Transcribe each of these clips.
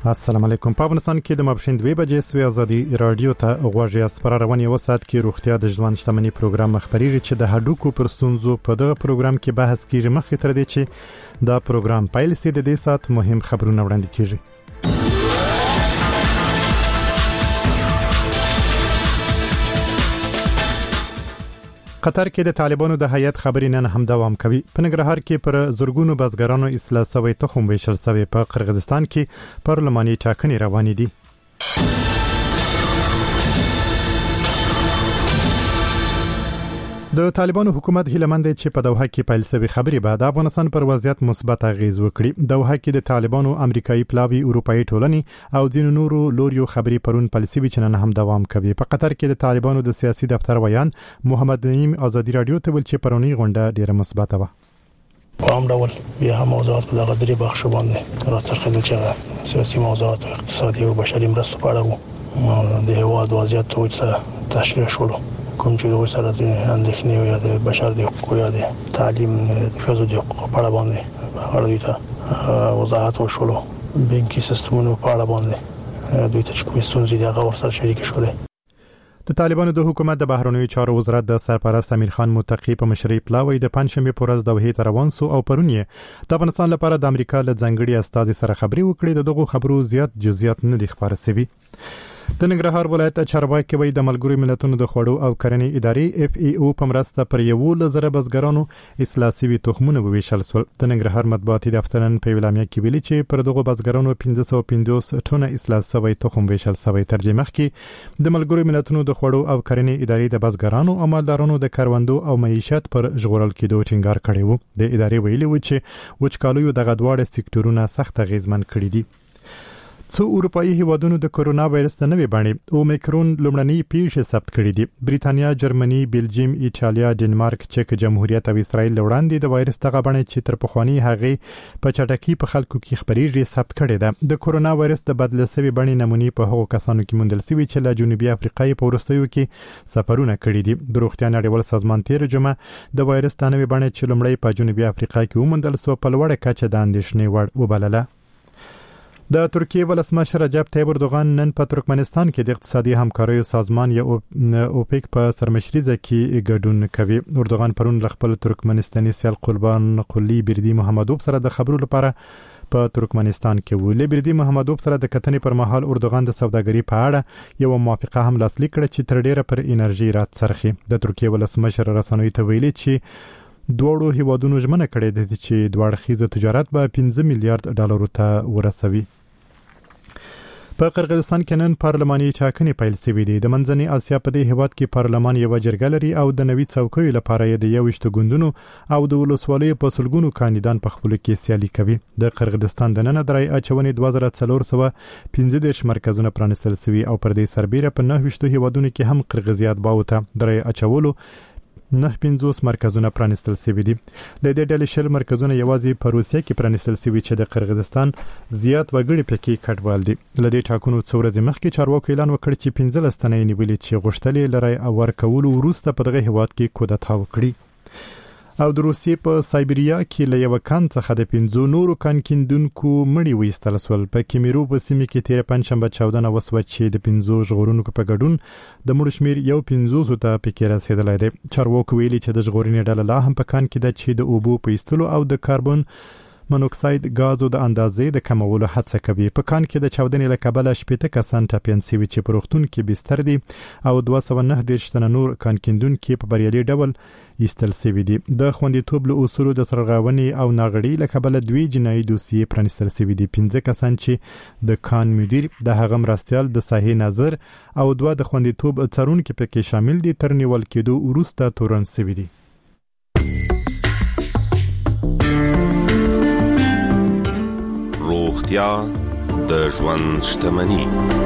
السلام علیکم. په افغانستان کې د مابشین 2 بجې سوي ازادي رادیو ته غوږی اسپره رواني وسات کې روغتیا د ژوند شتمنۍ پروګرام خبريږي چې د هډوکو پر ستونزو په دغه پروګرام کې بحث کیږي. مخکې تر دې چې دا پروګرام پیل شي د دې سات مهم خبرونه وړاندې کیږي. قطر کې د طالبانو د هیئت خبري نن هم دوام کوي. په ننګرهار کې پر زورګونو بزګرانو اصلاح سوی تخم ویشل سوی. په قرغیزستان کې پارلماني ټاکنې روانې دي. د طالبانو حکومت هیلمند چې په دوحه کې پیل شوی خبري بعد افغانستان پر وضعیت مثبت اغیز وکړي. دوحه کې د طالبانو امریکایي پلاوی اروپאי ټولنې او ځینو نورو لوريو خبري پرون پالیسي وچنن هم دوام کوي. په قطر کې د طالبانو د سیاسي دفتر ویان محمد نعیم ازادي رادیو ته ول چې پرونی غونډه ډیره مثبت و. په هم ډول بیا هم موضوعات په دغه درې بخش باندې راڅرخېدل چې سیاسي موضوعات اقتصادي او بشري مرستو په اړه وو. د هیواد وضعیت ته تشریح شول کوم چې د سره د اندېښنې یا د بشر د حقوقو یا د تعلیم د فزو د حقوقو په اړه باندې هغه ته وضاحت وشول. بانکي سیستمونو په اړه باندې دوی ته کوم ستونزې دي هغه ورسره شریک شول. د طالبانو د حکومت د بهرنیو چارو وزارت د سرپرست امیر خان متقی په مشرۍ پلاوی د پنځشنبه پر ورځ دوحې ته روان سو او پرونی د افغانستان لپاره د امریکا له ځنګړي استازي سره خبري وکړي. دغه خبرو زیات جزئیات نه دي خبر شوي. د ننګرهار ولایت چارواکي وایي د ملګرو ملتونو د خوړو او کرنې ادارې FAO په مرسته پر 1,000 بزګرانو اصلاح سوي تخمونه وویشل سول. د ننګرهار مطبوعاتي دفتر په اعلامیه کې ویلي چې پر دغه بزګرانو 1550 ټنه اصلاح سوي تخم ویشل سوي. ترجمه کې د ملګرو ملتونو د خوړو او کرنې ادارې د بزګرانو او مالدارانو د کروندو او معیشت پر ژغورل کېدو ټینګار کړی وو. د ادارې ویلي و چې وچکالو دغه دواړه سکتورونه سخت غیزمن کړی دي. څو اروپאי هیوادونو د کورونا وایرس د نوې بڼې اومیکرون لومړنۍ پیښې ثبت کړې دي. بریتانیا، جرمني، بلجیم، ایټالیا، ډنمارک، چک جمهوریت او اسرائیل وړاندې د وایرس دغه بڼې چې تر پخوانی هغه په چټکۍ په خلکو کې خبريږي ثبت کړې ده. د کورونا وایرس د بدل شوی بڼې نمونې په هغو کسانو کې موندل شوی چې له جنوبي افریقا په ورستیو کې سفرونه کړي دي. د روغتیا نړیوال سازمان تیر جمعه د وایرس د نوې بڼې چې لومړی په جنوبي افریقا کې وموندل شو په لوړه کچه د اندېښنې وړ وبلله. د ترکیه ولسمشر رجب طیب اردوغان نن په ترکمنستان کې د اقتصادي همکاریو سازمان یا اوپیک په سرمشريزه کې ګډون کوي. اردوغان پرون خپل ترکمنستاني سیال قربان قلی بردی محمدوف سره د خبرو لپاره په ترکمنستان کې و. بردی محمدوف سره د کتنې پر مهال اردوغان د سوداګري په اړه یو موافقه هم لاسلیک کړه چې تر ډیره پر انرژي راڅرخي. د ترکیه ولسمشر رسنوي ته ویلي چې دوړو هیوادونو ژمنه کړې ده چې دوړخیزه تجارت به 15 میلیارډ ډالر ته ورسوي. په قرغیزستان کې نن پارلماني ټاکنې پیل شوې دي. د منځنۍ اسیا په دې هیواد کې پارلمان یو جرګه لري او د نوي څوکیو لپاره د 21 ګوندونو او د ولسوالیو په سلګونو کاندیدان په خپل کې سیالي کوي. د قرغیزستان د نن درای اچونې 2415 مرکزونه پرانستل شوي او پر دې سربېره په 9 هیوادونو کې هم قرغیزیات باوته درای اچولو 950 مرکزونه پرانستل شوي دي. د دې ډلې شل مرکزونه یوازې په روسیه کې پرانستل شوي چې د قرغیزستان زیات وګړي پکې کډوال دي. لدې ټاکنو څو ورځې مخکې چارواکو اعلان وکړ چې 15 تنې نیولې چې غوښتلې لري او ورکول وروسته په دغه هیواد کې کودتا وکړي. او د روسیې په سایبریا کې له یو کان څخه د 15 نورو کان کیندونکو مړي وېستل سول. په کیمیرو په سیمه کې تیر پنځشنبه 14 وسو چې د 15 ژغورونکو په ګډون د مړو شمیر یو 15 ته پکې رسیدلی دی. چارواکو ویلي چې د ژغورنې ډله لا هم په کان کې د چې د اوبو په ایستلو او د کاربن مونوکساید غازو د اندازې د کمولو هڅه کوي. په کان کې د چاودنې له کبله 80 کسان ټپيان شوي چې په روغتون کې بستر دي او 209 تنه نور کان کیندونکو په بریالي ډول ایستل شوي دي. د خوندیتوب له اصولو د سرغړونې او ناغړي له کبله 2 جنایي دوسیې پرانستل شوي دي. 15 کسان چې د کان مدیر، د هغه مرستیال، د ساحې ناظر او 2 د خوندیتوب څارونکو پکې شامل دي تر نیول کېدو وروسته تورن شوي دي. روغتیا د ژوند شتمني.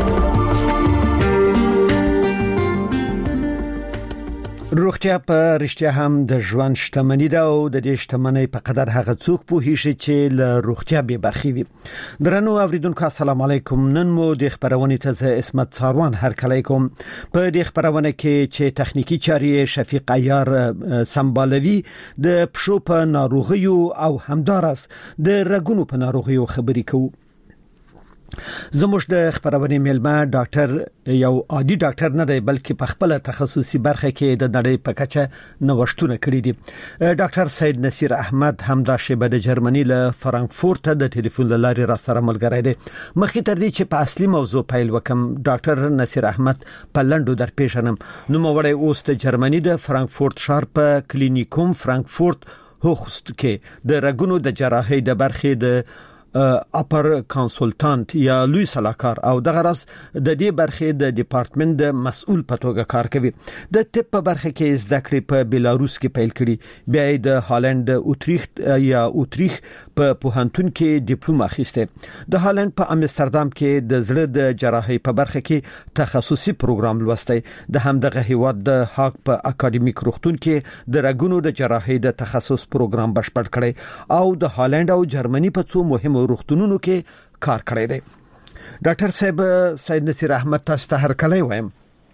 روغتیا په رښتیا هم د ژوند شتمني ده او د دې شتمنۍ په قدر هغه څوک پوهیږي چې له روغتیا به برخې وي. درنو اوریدونکو السلام علیکم. نن مو د خبرونې ته اسمت څاروان هرکلی کوم. په دې خبرونه کې چې تخنیکی چاري شفیق عیار سمبالوي د پښو په ناروغیو او همدارس د رګونو په ناروغیو خبرې کوو. زموږ د خبرونې ملما ډاکټر یو عادي ډاکټر نه دی بلکې په خپل تخصصي برخه کې د نړۍ په کچه نوښتونه کړی دي. ډاکټر سید نصیر احمد هم د شیبه د جرمني له فرانکفورت د ټلیفون لارې را سره ملګری دی. مخکې تر دې چې په اصلي موضوع پیل وکم، ډاکټر نصیر احمد په لندو در پیژنم. نو موړی اوس د جرمني د فرانکفورت ښار په کلینیکوم فرانکفورت هوخست کې د رګونو د جراحي د برخې د اپر کنسلټانټ یا لوی سلاکار او د غرض د دې برخې د ډپارټمنټ د مسؤل په توګه کار کوي. د طب په برخه کې زده کړې په بیلاروس کې پیل کړي، بیا د هالند اوتریخت یا اوتریخ په پوهنتون کې ډیپلوم اخیسته. د هالند په امستردام کې د زړه د جراحي په برخه کې تخصصي پروګرام لوستی. د همدغه هیواد د هاګ په اکاډمیک روغتون کې د رګونو د جراحي د تخصص پروګرام بشپړ کړي او د هالند او جرمني په څو مهم روغتونونو کې کار کړی دی. ډاکټر صاحب سید نصیر احمد تاسو ته هر کله وایم.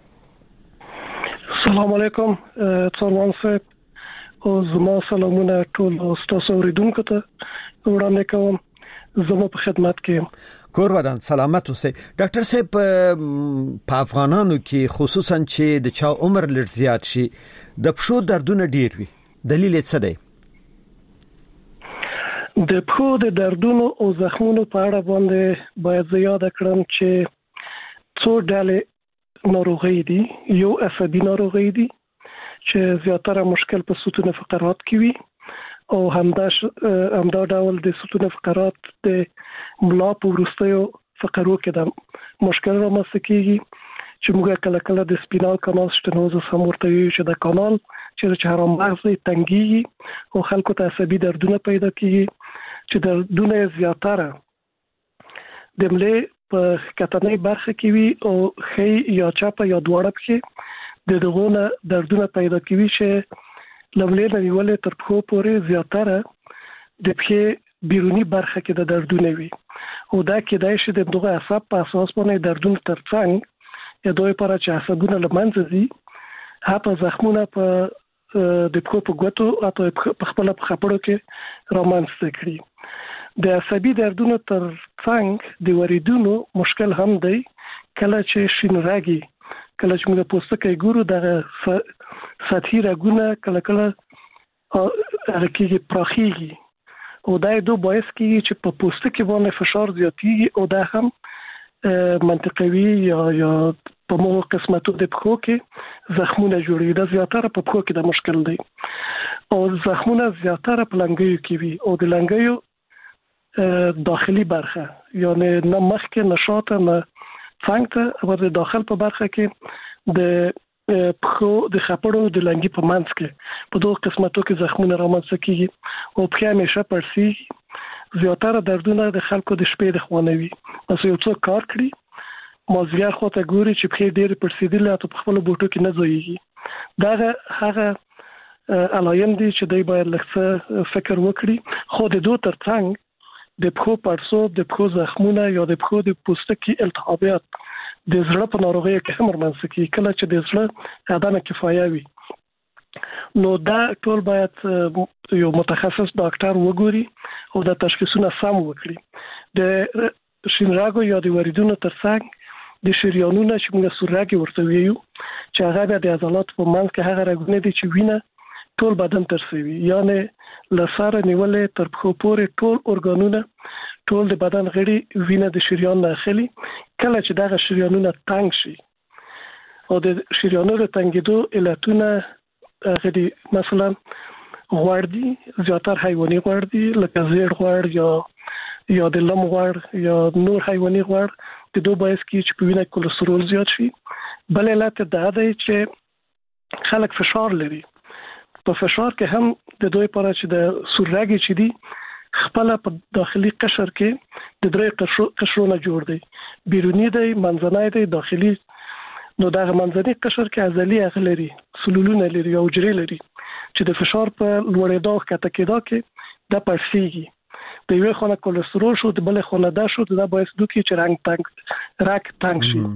السلام علیکم څومره صاحب او زما سلامونه ټول تاسو اوریدونکو ته وړاندې کوم. زما په خدمت کې کور ودان سلامت اوسئ. ډاکټر صاحب په افغانانو کې خصوصا چې د چا عمر لږ زیات شي د پښو دردونه ډیر وي، دلیل څه دی؟ د پښو د دردونو او زخمونو په اړه باندې باید زیاد کړم چې څو ډلې ناروغي دي. یو عصبي ناروغي دي چې زیاتره مشکل په ستون فقرات کې وي او همدا ډول د ستون فقرات د ملا په وروستیو فقرو کې د مشکل رامنځته کیږي چې موږ کله د سپینال کانال سټنوزس هم ورته ویو چې د کانال چې چهارم مغز تنګي او خلکو ته عصبي دردونه پیدا کیږي چې دردونه زیاتره د ملې په کتنې برخه کې وي او خې یا چاپه یا دواړه کې د دغونه دردونه پیدا کوي چې لملې نیولې تر پښو پورې زیاتره د پښې بیرونی برخه کې د دردونه وي او دا کېدای شي د دغه عصب په اساس باندې دردونه ترڅنګ یا دوی لپاره چې عصبونه لمنځه دي هغه زخمونه په د پښو په ګوتو او په خپل خپړو کې رامنځته کړي. د عصبي دردونو ترڅنګ د وریدونو مشکل هم دی. کله چې شینراګي کله چې موږ پوستکی ګورو د سطحي رګونه کله هغه پراخیږي او دا دوه باعث کیږي چې په پوستکي باندې فشار زیاتیږي او دا هم منطقوي یا په مو قسمتو د پښو کې زخمونه جوړي. دا زیاتره په پښو کې د مشکل دی او زخمونه زیاتره په لنګیو کې وي او د لنګیو داخلي برخه یعنی نه مخکې نشاطه نه څنګه او د داخل په برخه کې د پښو د خپړو د لنګي په منځ کې په دوه قسمتو کې زخمونه رامنځته کیږي او په همیشه پرسي زیاتره دردونه د خلکو د شپې د خوانوي. اوس یو څو کار کړی مازیګر خو ته ګوري چې په ډېر پرسیدل او په خپل بوټو کې نه ځایږي. دا هغه علایم دي چې دوی باید لږ فکر وکړي. خو د دوه ترڅنګ د پښو پړسوب، د پښو زخمونه یا د پښو د پوستکي التهابات د زړه په ناروغیو کې هم رامنځته کیږي. کله چې د زړه عدم کفایه وي نو دا ټول باید یو متخصص ډاکټر وګوري او د تشخیصونه سم وکړي. د شینراګو یا د وریدونو ترڅنګ د شریانونو چې موږ سورراګي ورته ویو چې هغه د عضلات په منځ کې هغه رګونه دي چې وینه ټول بدن ترسوي، یعنی لساره نیولې تر پښو پورې ټول ارګانونه ټول د بدن غړي وینه د شریان نه اخلي. کله چې دغه شریانونه تنګ شي او د شریانونو تنګېدو علتونه غړي مثلا غوړ دي، زیاتره حیواني غوړ دي لکه زیړ غوړ یا د لم غوړ یا نور حیواني غوړ د دوه باعث کیږي چې په وینه کولېسترول زیات شي. بل علت دا دی چې خلک فشار لري. په فشار کې هم د دوی لپاره چې د سورراګي چې دي خپل په داخلي قشر کې د درې قشرونه جوړ دي، بیرونی دی، منځنی دی، داخلي. نو دا منځنی قشر کې عضلې اغلري، سلولونه لري او حجرې لري چې د فشار په لوړېدو کته کېدا کې د پړسیږي. د یو خونه کولېسترول شو، د بل خونه دا شو، دا باعث دوی چې رنګ تنګ شي.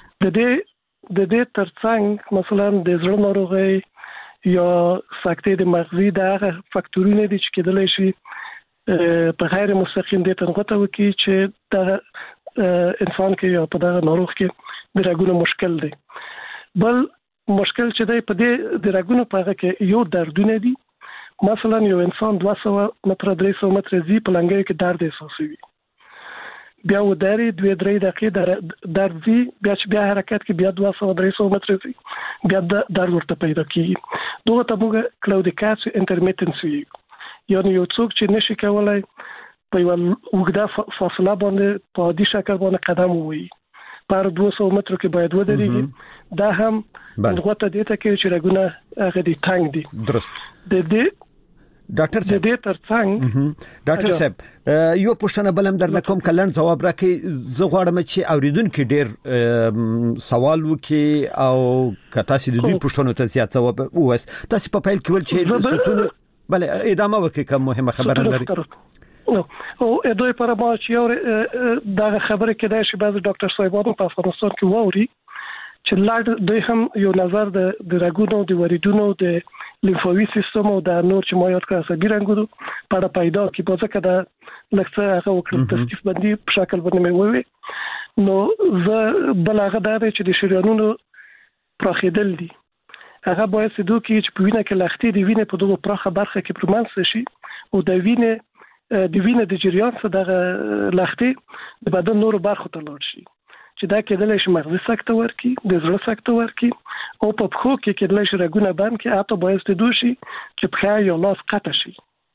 د دې ترڅنګ مثلا د زړه ناروغي یا سکتې د مغزي د هغه فاکتورونه دي چې کېدلی شي په غیر مستقیم د تنغته وکړي چې د انسان کې یا په دغه ناروغ کې د رګونو مشکل دی. بل مشکل چې دی په دې د رګونو په هغه کې یو دردونه دي. مثلا یو انسان 200 متر 300 متر زی په لنګي کې درد احساسوي، بیا وداري 2-3 دقیقې درد زی، بیا حرکت کې بیا 200-300 متر زی، بیا درد ورته پیدا کیږي. دوه ته موږ کلاودیکاسیو انټرمیټنس ویو، یعنی یو څوک چې نشي کولای په یو وګړه فاصله باندې په عادي شکل باندې قدم ووهي، پر 200 متر کې باید ودرېږي. دا هم غوته دي ته کې چې رګونه هغه دي تنگ دي. درست. د دې ډاکټر صاحب د دې ترڅنګ ډاکټر صاحب یو پوښتنه بلم درنه کوم کلن جواب راکړي. زه غواړم چې اوریدونکو ډیر سوال وکړي او کته سې د دوی پوښتنو ته زیات جواب ووس. تاسو په پیل کې ول چې ستونه بله ادامه ورکړي کوم مهمه خبره لري. او دوی پر ما چې دا خبره کې دا شی بعض ډاکټر صاحبانو په افغانستان کې ووري چې لاړ دوی هم یو نظر د رګونو د وریدونو د لیمفاوي سیستم او د نور چې ما یاد کړم عصبي رنګونو په اړه پیدا کی په ځکه دا لکه هغه وکړل تصنیف باندې په شکل باندې مې ووي. نو زه بلغه دا چې د شریانونو پراخېدل دي، هغه باید سدو کې چې په وینه کې لختې د وینې په دغه پراخه برخه کې پرمنځ شي او د وینې د جریان څخه د لختې د بدن نور برخو ته لاړ شي، چې دا کېدلای شي مغزي سکته ورکی، د زړه سکته ورکی، او په پخو کې کېدلای شي رګونه بند کې، اته باید د دوشي چې په یا لاس قطع شي.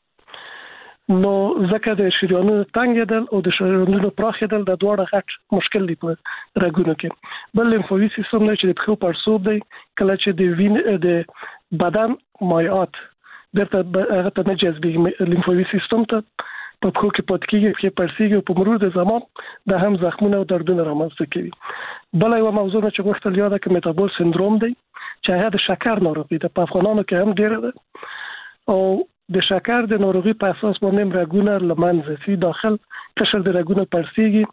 نو ځکه د شریانونو تنګېدل او د شریانونو پراخېدل د دواړه غټ مشکل دی په رګونو کې. بل لیمفاوي سیستم نه چې د پخو پړسوب دی، کله چې د وینې د بدن مایعات درته هغه ته نه جذبېږي لیمفاوي سیستم ته، په پخو کې پات کېږي کې پړسیږي او په مرور د زمان د هم زخمونه او دردونه رامنځته کوي. بل یو موضوع چې غوښتل یاد کړم میټابول سندروم دی چې هغه د شکر ناروغي ده، په افغانانو کې هم ډیره ده او د شکر د ناروغي په اساس باندې رګونه لمنځه سي داخل قشر د رګونو پړسیږي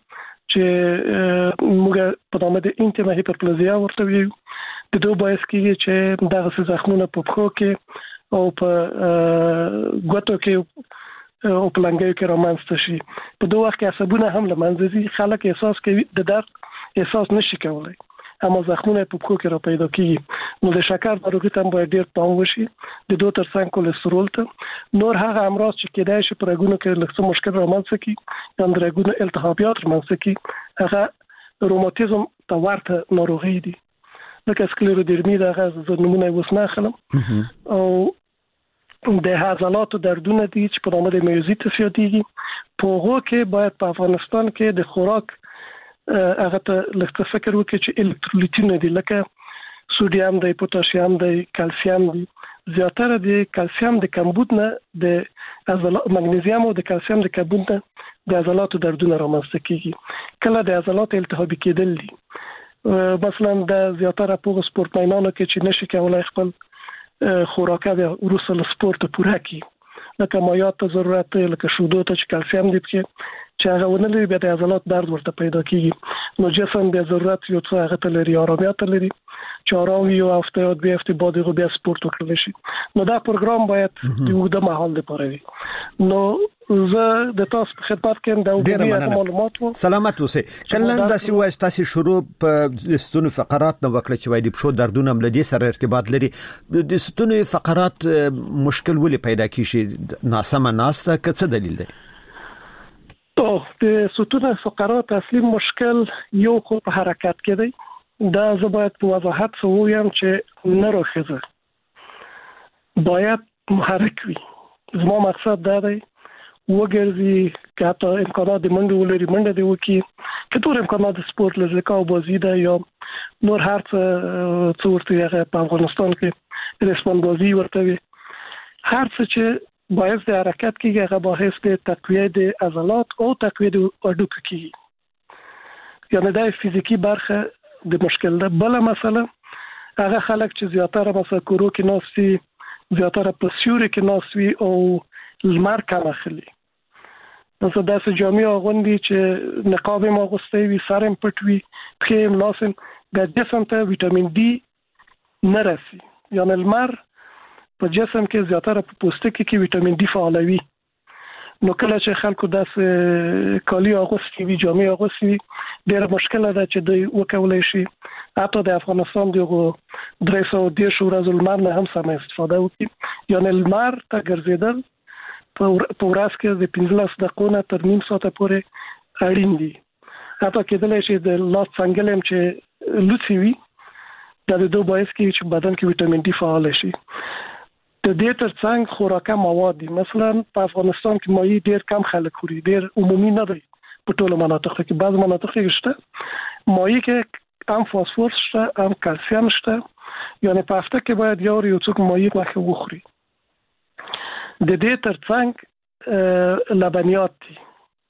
چې موږ په نامه د انټیما هایپرپلازیا ورته ویو. د دوه باعث کېږي چې دغه زخمونه په پخو کې او په ګوتو کې او په لنګیو کې رامنځته شي. په دوه وخت کې عصبونه هم لمنځه ځي، خلک احساس کوي د درد احساس نشي کولای، اما زخمونه په پخو کې را پیدا کیږي. نو د شکر ناروغي ته باید ډیر پام وشي. د دوه ترڅنګ کولېسترول ته نور هغه امراض چې کېدای شي په رګونو کې لږ مشکل رامنځته کړي یا د رګونو التهابات رامنځته کړي، هغه روماتیزم ته ورته ناروغي دي، لکه سکلېرودرمي دغه زه نمونه وسنه خلم او د عضلاتو دردونه دي چې په نامه د میوزیټس یادېږي. په هغه کې باید په افغانستان کې د خوراک هغه ته لږ فکر وکړي چې الکترولیټونه دي، لکه سوډیم دی، پوتاشیم دی، کلسیم دی. زیاتره د کلسیم د کمبود نه د عضلات مګنیزیم او د کلسیم د کمبود نه د عضلاتو دردونه رامنځته کیږي. کله د عضلاتو التهابي کېدل دي، مثلا د زیاتره په سپورټمنانو کې چې نشي کولای خپل خوراکه د وروسته سپورت پوره کړي، لکه مایعات ته ضرورت دی، لکه شودو ته چې کلسیم دی چې هغه ونه لري، بیا د عضلات درد ورته پیدا کیږي. نو جسم بیا ضرورت یو څه هغه ته لري، آرامیت لري چې آرام یو هفته یا دوه هفته بعد یې بیا سپورت وکړل شي. نو دا پروګرام باید د اوږده مهال لپاره وي. نو زه د تاسو په خدمت کې د اوږدې معلومات سلامت اوسئ. کله داسې وایي تاسو شروع په ستونو فقرات نو وکړه چې وایي د پښو دردونه هم لدی سره ارتباط لري. د ستونو فقرات مشکل ولې پیدا کیږي؟ ناسمه ناسته څه دلیل دی؟ د ستونو فقرات اصلي مشکل یو خو په حرکت کې دی. دا زه باید په وضاحت سره ووایم چې نر او ښځه باید محرک وي. زما مقصد دا دی وګرځي، که حتی امکانات د منډه ولري منډه دی وکړي، که ټول امکانات د سپورت لري او بازی ده یا نور هر څه ورته هغه په افغانستان کې رسمن بازی ورته وي، هر څه چې باعث د حرکت کېږي هغه باعث د تقویه د عضلات او تقویه د هډوکو کېږي، یعنی دا فزیکی برخه د مشکل ده. بل مسله هغه خلک چې زیاتره مثلا کورو کې ناستي، زیاتره په سیوري کې ناستي او لمر کم اخلي، مثلا داسې جامې اغوندي چې نقاب هم اغوستی وي، سر هم پټ وي، پښې هم لاس هم، بیا جسم ته ویټامین ډي نه رسي. یعنی لمر په جسم کې زیاتره په پوستکي کې ویټامین ډي فعالوي. نو کله چې خلکو داس کالی اغوستي وي جامې اغوستي ډېر مشکل ده چې دوی وکولای شي حتی د افغانستان دغه 310 ورځې لمر نه هم سم استفاده وکړي یعنی لمر ته ګرځیدل په ورځ کې د 15 دقیقو نه تر نیم ساعت پورې اړین دي حتی کېدلی شي د لاس څنګه لم چې لوڅي وي د دوه باعث کې چې بدن کې وټامین ډي فعال شي د دې ترڅنګ خوراکه مواد دي مثلا په افغانستان کې مایع ډېر کم خلک خوري ډېر عمومي نه دی په ټولو مناطقو کې بعض مناطق کې شته مایع کې هم فاسفورس شته هم کلسیم شته یعنی په هفته کې باید یو څوک مایع واخلي وخوري د دې ترڅنګ لبنیات دي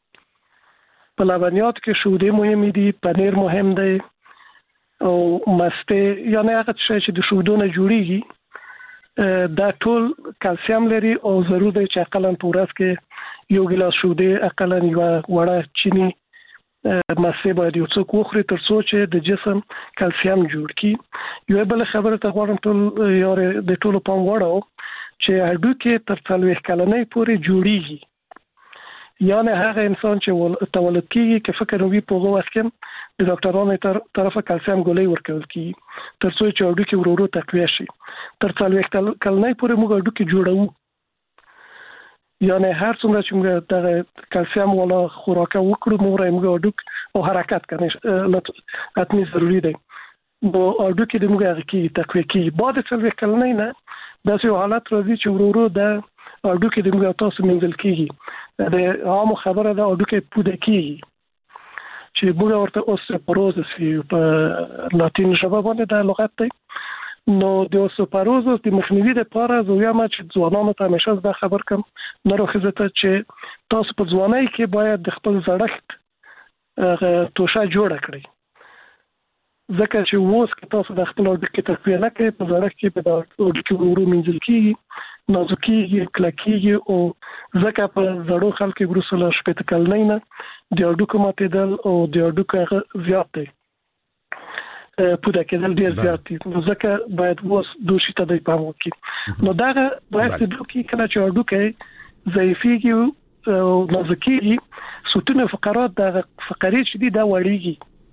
په لبنیات کې شوده مهم دي پنیر مهم دی او مسته یعنی هغه چې د شودونه جوړیږي دا ټول کلسیم لري او ضروري دی چې اقلا په ورځ کې یو ګلاس شوده اقلا یو وړه چینی مسته باید یو څوک وخوري تر څو چې د جسم کلسیم جوړ کړي یو بل خبره ته غواړم ټول یاره د ټولو پام وړاو چې هډوکي تر 40 کلنۍ پورې جوړیږي یعنی هغه انسان چې تولد کیږي که فکر وي په هغه وخت کې د ډاکټرانو طرفه کلسیم ګولۍ ورکول کیږي تر څو چې هډوکي ورو تقویه شي تر 40 کلنۍ پورې موږ هډوکي جوړو یعنی هر څومره چې موږ د کلسیم ولا خوراکه وکړو موږ هډوک او حرکت کنه اتنی ضروری دی نو هډوکي د موږ هغه کې تقویه کیږي بعد 40 کلنۍ نه داسې حالت راځي چې ورو د هډوکي د موږ تاسو منځل کیږي د عام خبره ده هډوکي پوده کیږي چې موږ ورته اوسپوروزس په لاتین ژبه باندې د لغت دی نو د اوسپوروزس د مخنیوي لپاره زه یم چې ځوانانو ته همیشه دا خبر کوم نو راخزه ته چې تاسو په ځوانۍ کې باید د خپل زړښت توشه جوړه کړئ ځکه چې ووس کې تاسو د خپل هډوکي تقویه نه کوئ په زړښت کې په هډوکي ورو منځل کیږي نازکیږي کلکیږي او ځکه په زړو خلکو ګروسله شپته کلنۍ نه د هډوکو ماتېدل او د هډوکو زیات دی پوده کېدل ډېر زیات دي نو ځکه باید وس دوشي ته د پام وکړي نو دا باید د هډوکي کله چې هډوکي ضعیفيږي او نازکیږي ستون فقرات د فقرې چې دي دا وړيږي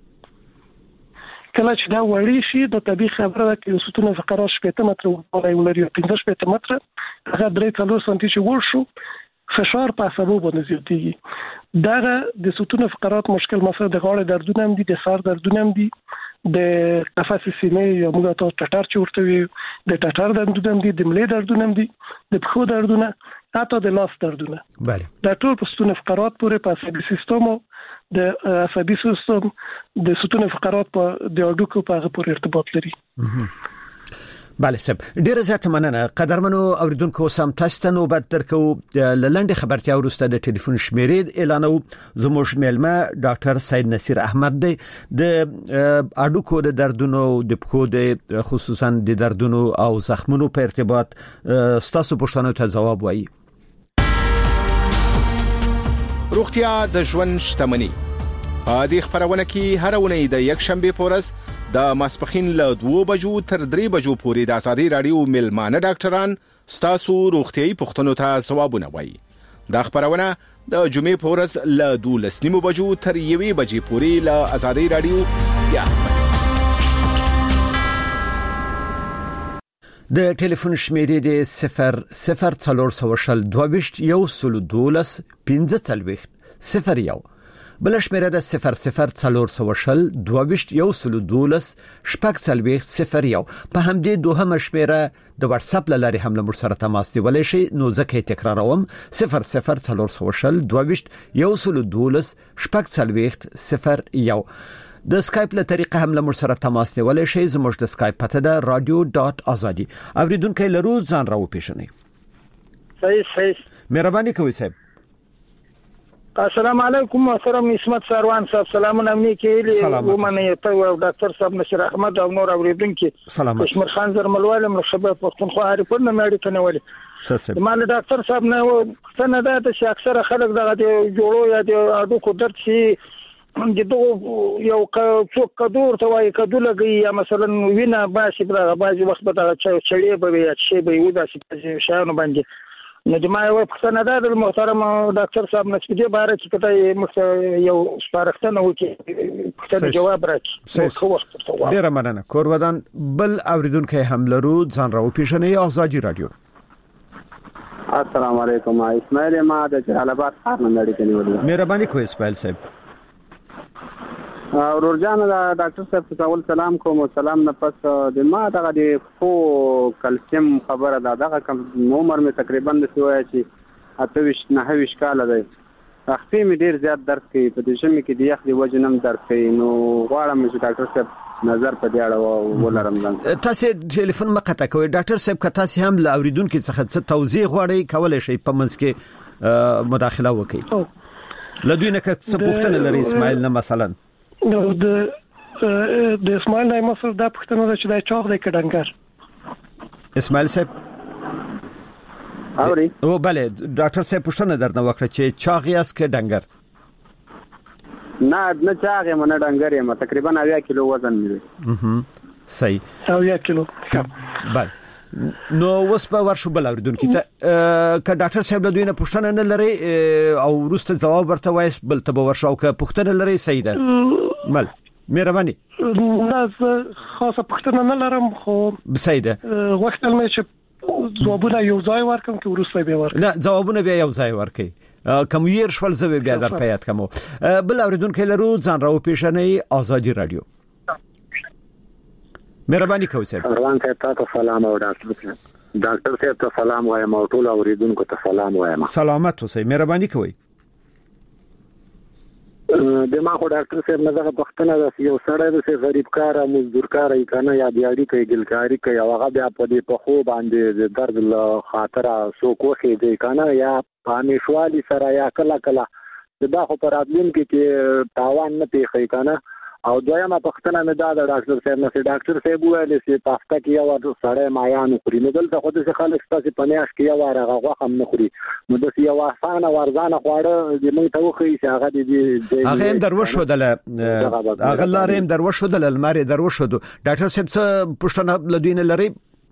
کله چې دا وړي شي د طبيعي خبره ده چې ستون فقرات 15 متر ولري ولري 15 متر هغه 3 سانتي چې ورشو فشار په عصبو باندې زیاتېږي دا د ستون فقرات مشکل مثلا د غاړې دردونه هم دي د سر دردونه هم دي د قفس سینې یا موږ ته ټټر چورته وي د ټټر دردونه هم دي د ملې دردونه هم دي د پښو دردونه حتی د لاس دردونه بله دا ټول په ستون فقرات پورې په عصبي سیستم د عصبي سیستم د ستون فقرات په د هډوکو په هغه پورې ارتباط لري بله سب ډیره زیاته مننه قدرمنو اوریدونکو سم تاسو ته نوبت درکو لنډه خبرتیا ورسته د ټلیفون شمیرې اعلانو زموږ میلمه ډاکټر سید نصیر احمد دی د هډوکو د دردونو د پښو د خصوصا د دردونو او زخمونو په ارتباط ستاسو پوښتنو ته ځواب وایي روغتیا د ژوند شتمني په دې خبرونه کې هر ونې د یک شنبه پورس د ماسپخین له 2 بجو تر 3 بجو پورې د ازادي رادیو ملمانه ډاکټران ستاسو روغتيایي پوښتنو ته ځوابونه وایي دا خبرونه د جمعې پورس له 12 بجو تر 1 بجې پورې له ازادي رادیو یا د ټلیفون شمیرې د 00422 112 15 01 بل شمیره د 00422 112 01 په همدې دوهمه شمیره د واتس اپ لاري هم له سره تماس نیولای شئ نو ځکه تکراروم 00422 112 01 د سکایپ له طریقه هم له سره تماس نیولای شئ زموږ د سکایپ پته ده radio.azadi اوریدونکو لرو ځان راو پیښنې صحیح مهرباني کوئ صاحب السلام علیکم محترم اسمت سروان صاحب سلامونه امني کې ومنه ته او ډاکټر صاحب نصیر احمد او نور اوریدونکو کشمیر خان زرملوال مشبه پښتونخوا اړیکو نه مېړی کنهولي مال ډاکټر صاحب نه څنګه دا چې اکثره خلک دغه جوړو یا د اډو درد شي دغه یو څوک کډور ته وایي کډو لګي یا مثلا وینا باسي په بعضي وخت به دا چړې به یا شي به ودا سي شانو باندې نو د ما یو پښتنه ده محترم ډاکټر صاحب نسبی باره کې کته مخ یو سپارښتنه وکړي پښتنه جواب راکړي خو وخت ته ډیر مننه کور ودان بل اوریدونکو هم لرو ځان راو پیښنې آزادي رادیو السلام علیکم اسماعیل ما د جلال آباد ښار نه لري کني مهرباني کوئ اسماعیل صاحب ورجان ډاکټر صاحب تاسو سلام کوم سلام نه پس د ما دغه د خو کلسیم خبره دغه کم عمر می تقریبا د سویا چې 28 کال دی اخته می ډیر زیات درد کوي په دې شمه کې د یخ دی وجنم درد کوي نو غواړم چې ډاکټر صاحب نظر په دې اړه ولرم ځان تاسو ټلیفون مقطع کوي ډاکټر صاحب که تاسو هم لاوریدونکو څخه څه توضیح غواړئ کولای شئ په منځ کې مداخله وکړئ لدوینه که څه پوښتنه لري اسماعیل نه مثلا نو د اسماعیل نه مسل دا پښتنه ده چې دا چاغ دی کډنګر اسماعیل صاحب اوري او bale ډاکټر صاحب پښتنه درنه وکړه چې چاغ یاس کډنګر نه چاغ یم نه ډنګر یم تقریبا 9 کیلو وزن لري صحیح 9 کیلو bale نو وس په ورشو بل اوریدونکو ته ک ډاکټر صاحب له دوی نه پښتنه نه لري او ورسته جواب ورته وایس بل ته ورشو ک پښتنه لري صحیح ده مل مهرباني نه خاصه پښتنه نه لرم خو صحیح ده وختل مې چې جوابونه یو ځای ورکم چې ورسته به ورکم نه جوابونه به یو ځای ورکي کوم یې شول زوی بیا در پیات کوم بل اوریدونکو لرو ځان راو پیښنې آزادي رادیو مهرباني کوئ صاحب روان ته سلام او ډاکټر صاحب ته سلام وایم او ټول اوریدونکو ته سلام وایم سلامت اوسئ مهرباني کوئ د ما خو ډاکټر صاحب نه دغه پښتنه ده یو سړی د سي غریب کار مزدور کار ای کنه یا بیاړي کوي ګلکاری کوي هغه بیا په دې په خو باندې د درد له خاطر سو کوخي دی کنه یا پامشوالي سره یا کله دا خو پر ادمین کې تاوان نه پیخي کنه او دویمه پښتنه مې دا د ډاکټر صاحب نه ډاکټر صاحب ویل چې پاستا کې یو سړی مایان خوري نو دلته خو د خلک ستاسو په نیاش کې یو هغه هم نه خوري نو د یو اسانه ورزانه خواړه د موږ ته وخی چې هغه د هغه هم دروښو دل هغه لاریم دروښو دل الماري دروښو ډاکټر صاحب څه پښتنه لدوینه لري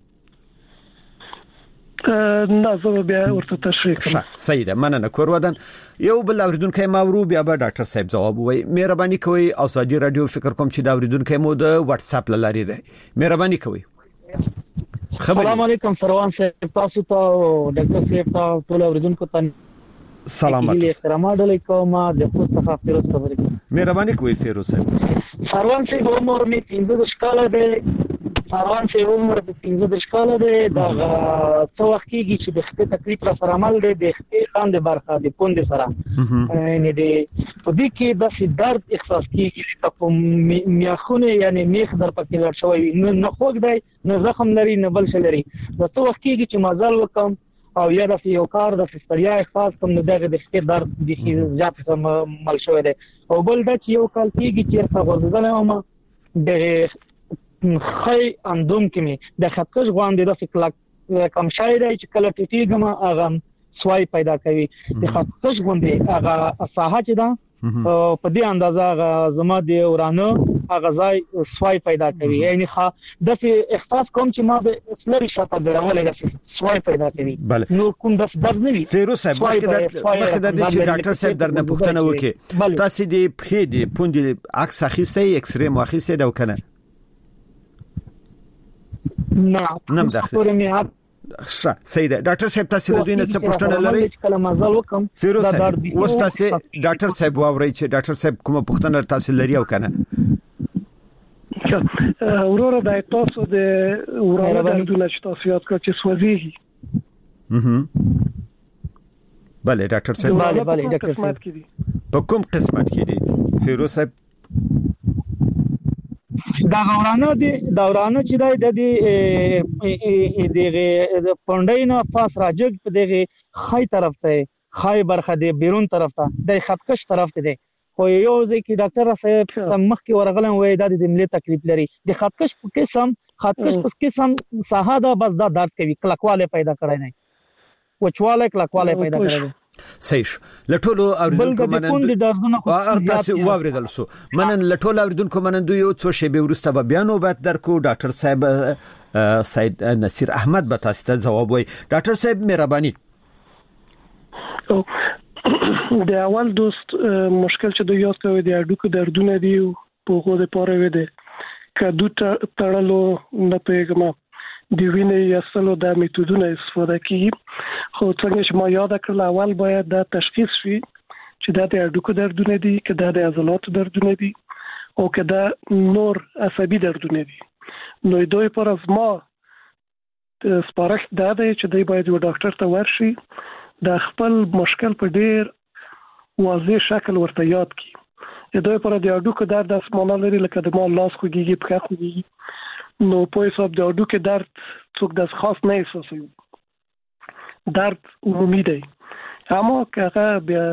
نه زه بیا ورته تشریح کوم صحیح ده مننه کور ودان یو بل اوریدونکو ماورو بیا به ډاکټر صاحب جواب وای مهرباني کوئ آزادي رادیو فکر کوم چې دا اوریدونکو مو د واتس اپ لاري ده مهرباني کوئ السلام علیکم سروان صاحب تاسو ته ډاکټر صاحب ته ټول اوریدونکو ته سلامات احترام علیکم د خپل څخه فیروز خبرې مهرباني کوئ فیروز صاحب سروان صاحب عمر می 15 کال ده سروان صاحب عمر په 15 کال ده دا څو وخت کېږي چې د خپل تکلیف را سره عمل دی د خپل خان د برخه د پوند سره یعنی د په دې کې د درد احساس کېږي چې په میخونه یعنی میخ در پکې لړ شوی نه خوګ دی نه زخم لري نه بل څه لري دا څو وخت کېږي چې مازال وکم او یا د یو کار د فستریا احساس کوم نو دغه د خپل درد د زیات مل شوی دی او بل دا چې یو کال کېږي چې څه ورزنه ما د خی اندوم کې می د خطکش غوانډې د فکر کم شاید چې کله ټیټیګم هغه سوای پیدا کوي د خطکش غوانډې هغه ساحه چې دا په دې اندازه هغه زما د ورانه هغه ځای سوای پیدا کوي یعنی د احساس کوم چې ما د اسلري شاته درولې د سوای پیدا کوي نو کوم د درد نه وي فیروز صاحب مخکې د چې ډاکټر صاحب درنه پوښتنه وکړي تاسو د په دې پوندې عکس اخیسته ایکس رې مو اخیسته دا کنه نم داخل صحیح ده ډاکټر صاحب تاسو له دوی نه څه پوښتنه لرئ کله مازال وکم فیروز صاحب اوس تاسو ډاکټر صاحب واورئ چې ډاکټر صاحب کومه پوښتنه تاسو لري او کنه اورورا د تاسو د اورورا د دونه چې تاسو یاد کړئ چې سوځي bale ډاکټر صاحب bale ډاکټر صاحب په کوم قسمت کې دي فیروز صاحب دا ورانه چې د پونډینا فاس راجګ په دغه خای طرف ته خای برخه دی بیرون طرف ته د خطکش طرف ته دی خو یو ځکه ډاکټر صاحب مخ کې ورغلم وای د ملي تکلیف لري د خطکش په قسم ساحه دا بس دا درد کوي کلکواله پیدا کړای نه وچواله کلکواله پیدا کړای صحیح لټولو اوریدونکو مننه تاسو واوریدل سو منن لټولو اوریدونکو مننه یو څو شی به ورسته به بیانو بعد درکو ډاکټر صاحب سید نصیر احمد به تاسو ته جواب وای ډاکټر صاحب مهرباني د اول دوست مشکل چې د یاد کوي د اډوکو دردونه دی په غو د پاره وي د کدو تړلو نه پیغام دی ویني یاسلو د میتودونه استفاده کوي خو څنګه چې ما یاد کړل اول باید د تشخیص شي چې د اډوکو دردونه دي کدا د عضلات دردونه دي او کدا نور عصبي دردونه دي نو دوی پر از ما سپارښت دا دی چې دوی باید یو ډاکټر ته ورشي د خپل مشکل په ډیر واضح شکل ورته یاد کړي دوی پر د اډوکو درد اسمانه لري لکه د ما لاس خوږي په خوږي نو په حساب د اډوکو درد څوک د خاص نه احساسوي درد عمومي دی اما که هغه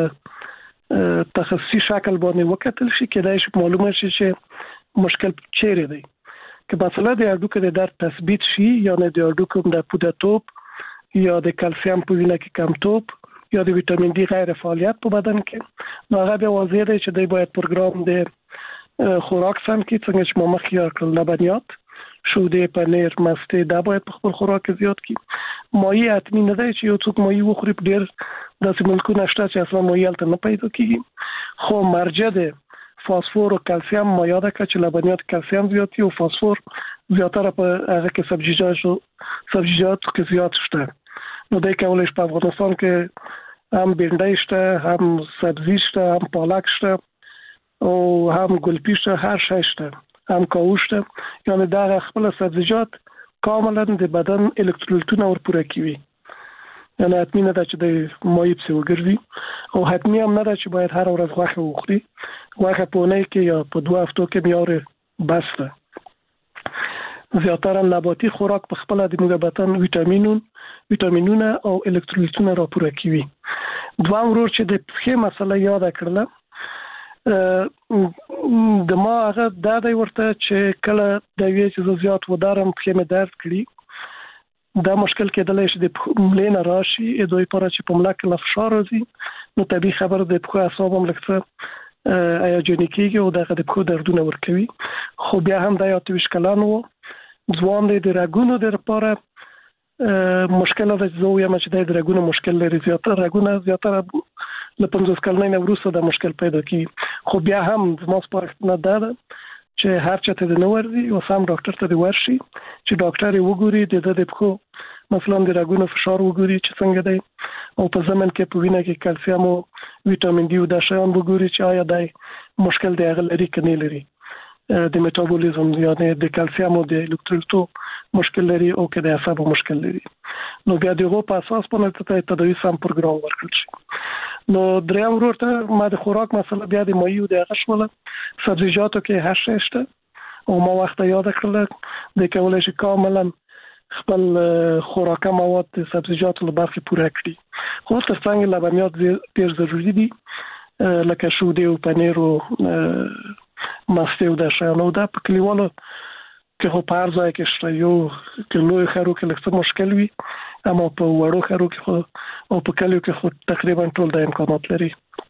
په تخصصي شکل باندې وکتل شي کېدای شي معلومه شي چې مشکل چیرې دی که مثلا د اډوکو د درد تثبیت شي یا نه د اډوکو د پودرتوب یا د کلسیم په وینه کې کمتوب یا د ویټامین ډي غیر فعالیت په بدن کې نو هغه به واضح دی چې دوی باید پروګرام د خوراک سم کې څنګه چې ما مخکې یاد کړل لبنیات شوده پنیر مستې دا باید په خپل خوراک کې زیات کړي مایع حتمی نه دی چې یو څوک مایع وخوري ډیر داسې ملکونه شته چې اصلا مایع ته نه پیدا کیږي خو مرجع د فاسفور او کلسیم ما یاد کړ چې لبنیات کلسیم زیات او فاسفور زیاتره په هغه کې سبزیجات کې زیات شته نو د کولای شي په افغانستان کې هم بینډای شته هم سبزی شته هم پالک شته او هم ګلپی شته هر شی شته هم کاوه شته یعنی دا خپل سبزیجات کاملا د بدن الکترولیتونه ورپوره کوي یعنی حتمی نه ده چې د مایع په وګرځي او حتمی هم نه ده چې باید هر ورځ غوښه وخوري غوښه په اونۍ کې یا په 2 هفتو کې میاره بس ده زیاتره نباتي خوراک په خپل د موږ بدن ویټامینونه او الکترولیتونه راپوره کوي دوام ورور چې د پخې مسله یاد کړل د ما هغه د دې ورته چې کله د وی چې زیات ودارم پخې مې درد کړی دا مشکل کېدلی شي د ملې نه راشي دوی پر چې په ملک له فشار راځي نو طبي خبر د پخې اعصاب هم لکه ایاجونیکي او دغه د پخې دردونه ورکوي خو بیا هم د یاتوي شکلان وو ځوان د رګونو د لپاره مشکل د زویا مچ د رګونو مشکل لري زیاتره له 50 کلنۍ نه وروسته د مشکل پیدا کی خو بیا هم زما سپارښتنه نه ده چې هر چاته د نورځي او سم ډاکټر ته ورشي چې ډاکټر یې وګوري د پخو مثلا د رګونو فشار وګوري چې څنګه دی او په ځمن کې په وینه کې کلسیم او ویټامین ډي او د شیان وګوري چې آیا دا مشکل دی هغه لري کني لري د میټابولیزم یعنی د کلسیم او د الکترولیتو مشکل لري او کې د اعصابو مشکل لري نو بیا دغه په اساس باندې ته تدوی سم پروګرام ورکړل شي نو دریم ورته ما د خوراک مسله بیا د مایع د غشوله سبزیجاتو کې هر شی شته او ما وخت یاد کړل د کولای شي کاملا خپل خوراکه مواد د سبزیجاتو له برخې پوره کړي خو تر څنګه لبنیات ډیر ضروري دي لکه شوده او پنیر او ماسته او د شانو دا په کلیوالو کې خو په ارزای کې شته یو کلوې خرو کې لکه مشکل وي اما په وړو خرو کې خو او په کلیو کې خو تقریبا ټول د امکانات لري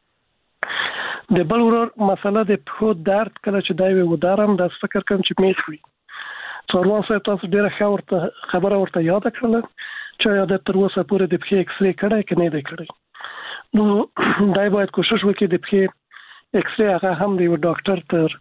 د بل ورور مسله د په درد کله چې دایو ودارم د فکر کوم چې میخوي څوروان سره تاسو ډیره خبره ورته یاد کړل چې یاد تر اوسه پورې د پخې ایکس ری کړای کنه دی کړی نو دای باید کوشش وکړي د پخې ایکس ری هغه هم دی ډاکټر تر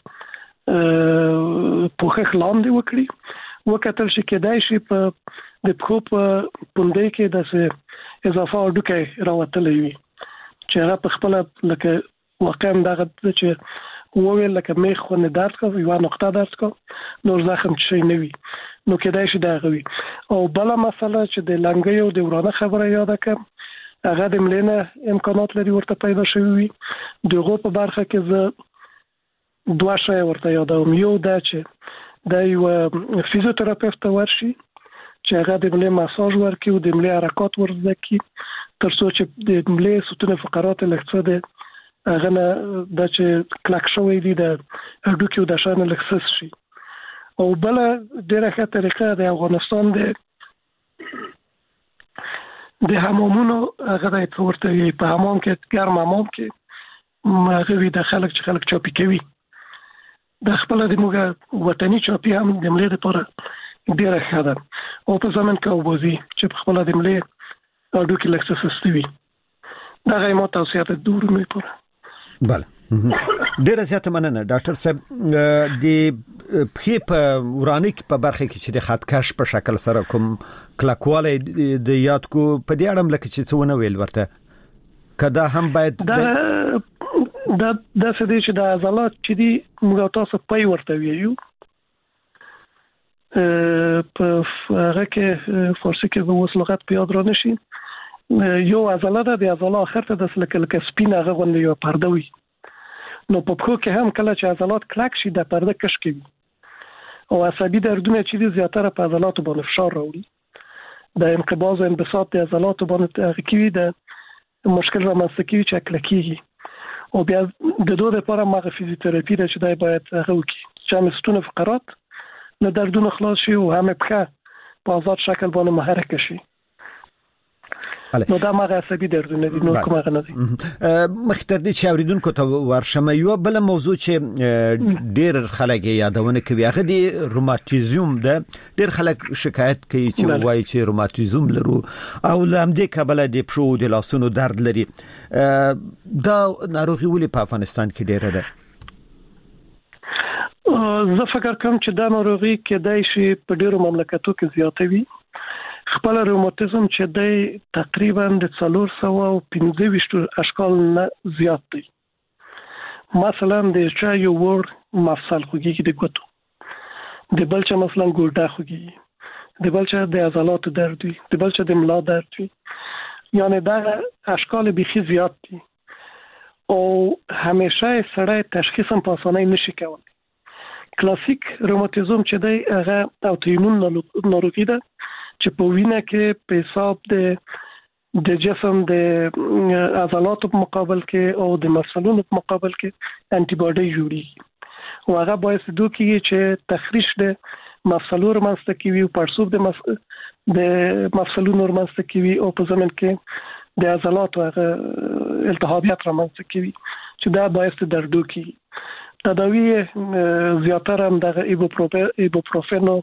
پوښښ لاندې وکړي وکتل شي کېدای شي په د پخو په پوندې کې د اضافه اډوکې راوتلې وي چې هغه په خپل لکه واقعا دغه چې وویل لکه میخ خو نه درد کوي یو نقطه درد کوي نو زخم شي نه وي نو کېدای شي دا غوي او بل مسله چې د لنګي او د ورانه خبره یاد کړم هغه د ملینه امکانات لري ورته پیدا شوی دغه په برخه کې زه دوه شی ورته یادوم یو دا چې د یو فزیوتراپیست ورشي چې هغه د ملې مساج ورکړي او د ملې حرکات ورزده کړي تر څو چې د ملې ستون فقرات لکه د هغه نه د چې کلک شوی دي د هډوکي او د شان لکسس شي او بل ډیره ښه طریقه د افغانستان د حمامونو هغه د ورته په حمام کې ګرم حمام کې هغه وی د خلک چې خلک چاپی کوي د خپل د موږ وطني چاپی هم د ملي لپاره ډیره ښه ده او په ځمن کې وبوزي چې خپل د ملي اډو کې لکسس استوي دغه ما توصیه ده دور میپره. بله ډیره زیاته مننه ډاکټر صاحب. د پخې په ورانیک په برخه کې چې د خطکش په شکل سره کوم کلکواله د یاد کو په دې اړه لکه چې څونه ویل ورته کدا هم باید د څه دي چې د عضلات چې دي موږ تاسو پي ورته ویو په هغه کې فارسی کې به وس لغت په یاد را نشي. یو عضله ده، د عضله اخر ته د سلکه سپینه هغه غونډه یو پرده وي. نو په پخو کې هم کله چې عضلات کلک شي د پرده کش کوي او عصبي دردونه چې دي زیاتره په عضلاتو باندې فشار راوړي. د انقباض او انبساط د عضلاتو باندې هغه کوي د مشکل رامنځته کوي چې کلکیږي. او بیا د دوه لپاره مغه فزیوتراپي ده چې دای باید هغه وکړي چې هم ستونه فقرات له دردونو خلاص شي او هم په آزاد شکل باندې محرک شي. نو دا مغه عصبي دردونه دي، نو کومه نه دي. مختر دي چې اوریدونکو ته ورشمه یو بل موضوع چې ډېر خلک یادونه کوي هغه دي روماتیزم ده. ډېر خلک شکایت کوي چې وایي چې روماتیزم لرو او لامدې کبله د پښو د لاسونو درد لري. دا ناروغي ولې په افغانستان کې ډېره ده؟ زه فکر کوم چې دا ناروغي کېدای شي په ډېرو مملکتو کې زیاته وي. خپل روماتیزم چې دی تقریبا د 425 اشکال نه زیات دی. مثلا د چا یو ور مفصل خوږي د ګوتو، د بل چا مثلا ګوډه خوږي، د بل چا د عضلاتو درد وي، د بل چا د ملا درد وي. یعنی دا اشکال بيخي زیات دي او همیشه سړی تشخیص هم په اسانۍ نشي کولای. کلاسیک روماتیزم چې دی هغه اوتوایمون ناروغي ده چې په وینه کې په حساب د جسم د عضلاتو په مقابل کې او د مفصلونو په مقابل کې انټي باډي جوړیږي او هغه باعث دوی چې تخریش د مفصلونو رامنځته کوي او پړسوب د مفصلونو رامنځته کوي او په ضمن کې د عضلاتو هغه التهابات رامنځته کوي چې دا باعث دردو کوي. تداوی زیاتره هم د ایبوپروفن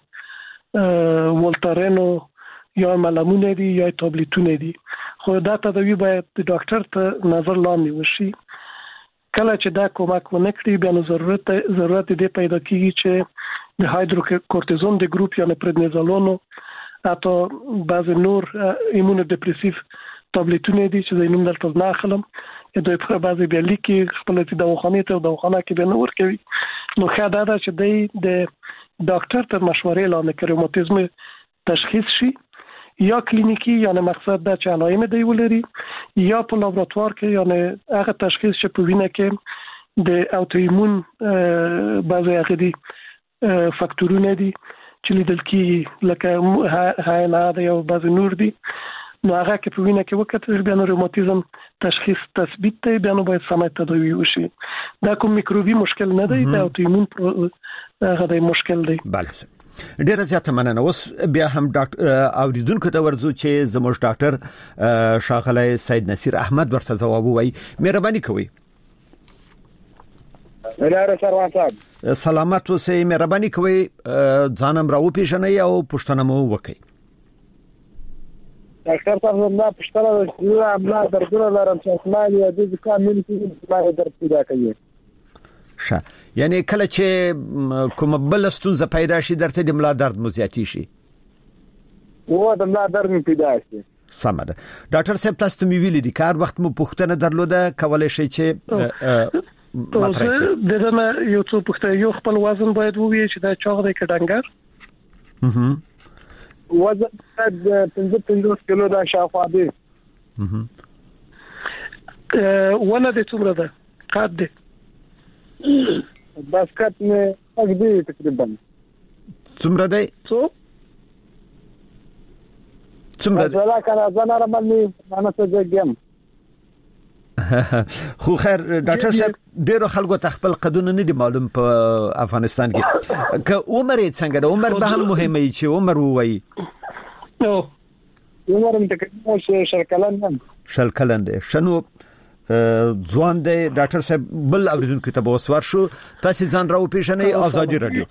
ولتارن یا ملمونه دي یا تابلیتونه دي. خو دا تداوی باید د ډاکټر ته نظر لاندې وشي. کله چې دا کومک ونه کړي بیا نو ضرورت دې پیدا کیږي چې د هایدروکورتیزون د ګروپ یا پردنیزولون اته بعض نور ایمونو دیپریسیو تابلیتونه دي چې زینوم دلته نه اخلم دوی په بعضی بیا لیکي خپل د دواخانه ته دواخانه کې به نور کوي. نو خاطر دا چې د ډاکټر ته مشورې لاندې کړي روماتیزم تشخیص شي یا کلینیکی یعنی مقصد دا چې علائم دی ولري یا په لابراتوار کې یعنی هغه تشخیص چې په وینه کې د اوتوایمون بعضی هغه فاکتورونه دي چې لیدل کیږي لکه هاینه یا بعضی نور دي. نو هغه کې په وینه کې وکړل بیا نو روماتیزم تشخیص تثبیت دی بیا نو باید سمه تداوی وشي. دا کوم میکروبي مشکل نه دی، دا اوتوایمون هغه د مشکل دی. بله ډیره زیاته مننه. اوس بیا هم ډاکټر اوریدونکو ته ورځو چې زموږ ډاکټر شاغلی سید نصیر احمد ورته ځواب وایي. مهرباني کوئ. سلامت اوسئ. مهرباني کوئ ځانم راو پیژنئ او پوښتنه مو وکړئ. ډاکټر صاحب زما پښتنه د املا دردونه لرم چې اسماني د ځکه مې کې ما درد پیدا کوي. ښه یعنی کله چې کوم بل ستونزه پیدا شي درته د ملا درد مو زیاتی شي؟ و د ملا درد مې پیدا شي. سمه ده. ډاکټر صاحب تاسو ته ویلي دي کار وخت مو پوښتنه درلوده کولای شي چې دغه یو څه پوښتنه یو خپل وزن باید ووایي چې دا چاغ دی کډنګر. وزن د 55 کیلو دا شاوخوا دی. ونه د څومره ده؟ قد دی بس کټ مې اګدي تقریبا څومره دی؟ څومره دی؟ زړه کنه زنه رمني انا څه جګم. خو خیر ډاکټر صاحب ډیرو خلکو ته خپل قدونه نه دي معلوم په افغانستان کې. که عمر یې څنګه ده؟ عمر به هم مهمه وي چې عمر ووایي. عمر هم تقریبا 40 کلن دی. 40 کلن دی. شنو ځوان دی. ډاکټر صاحب بل اوریدونکو ته بوسوار شو. تاسو ځان راو پیژنئ. آزادي رادیو.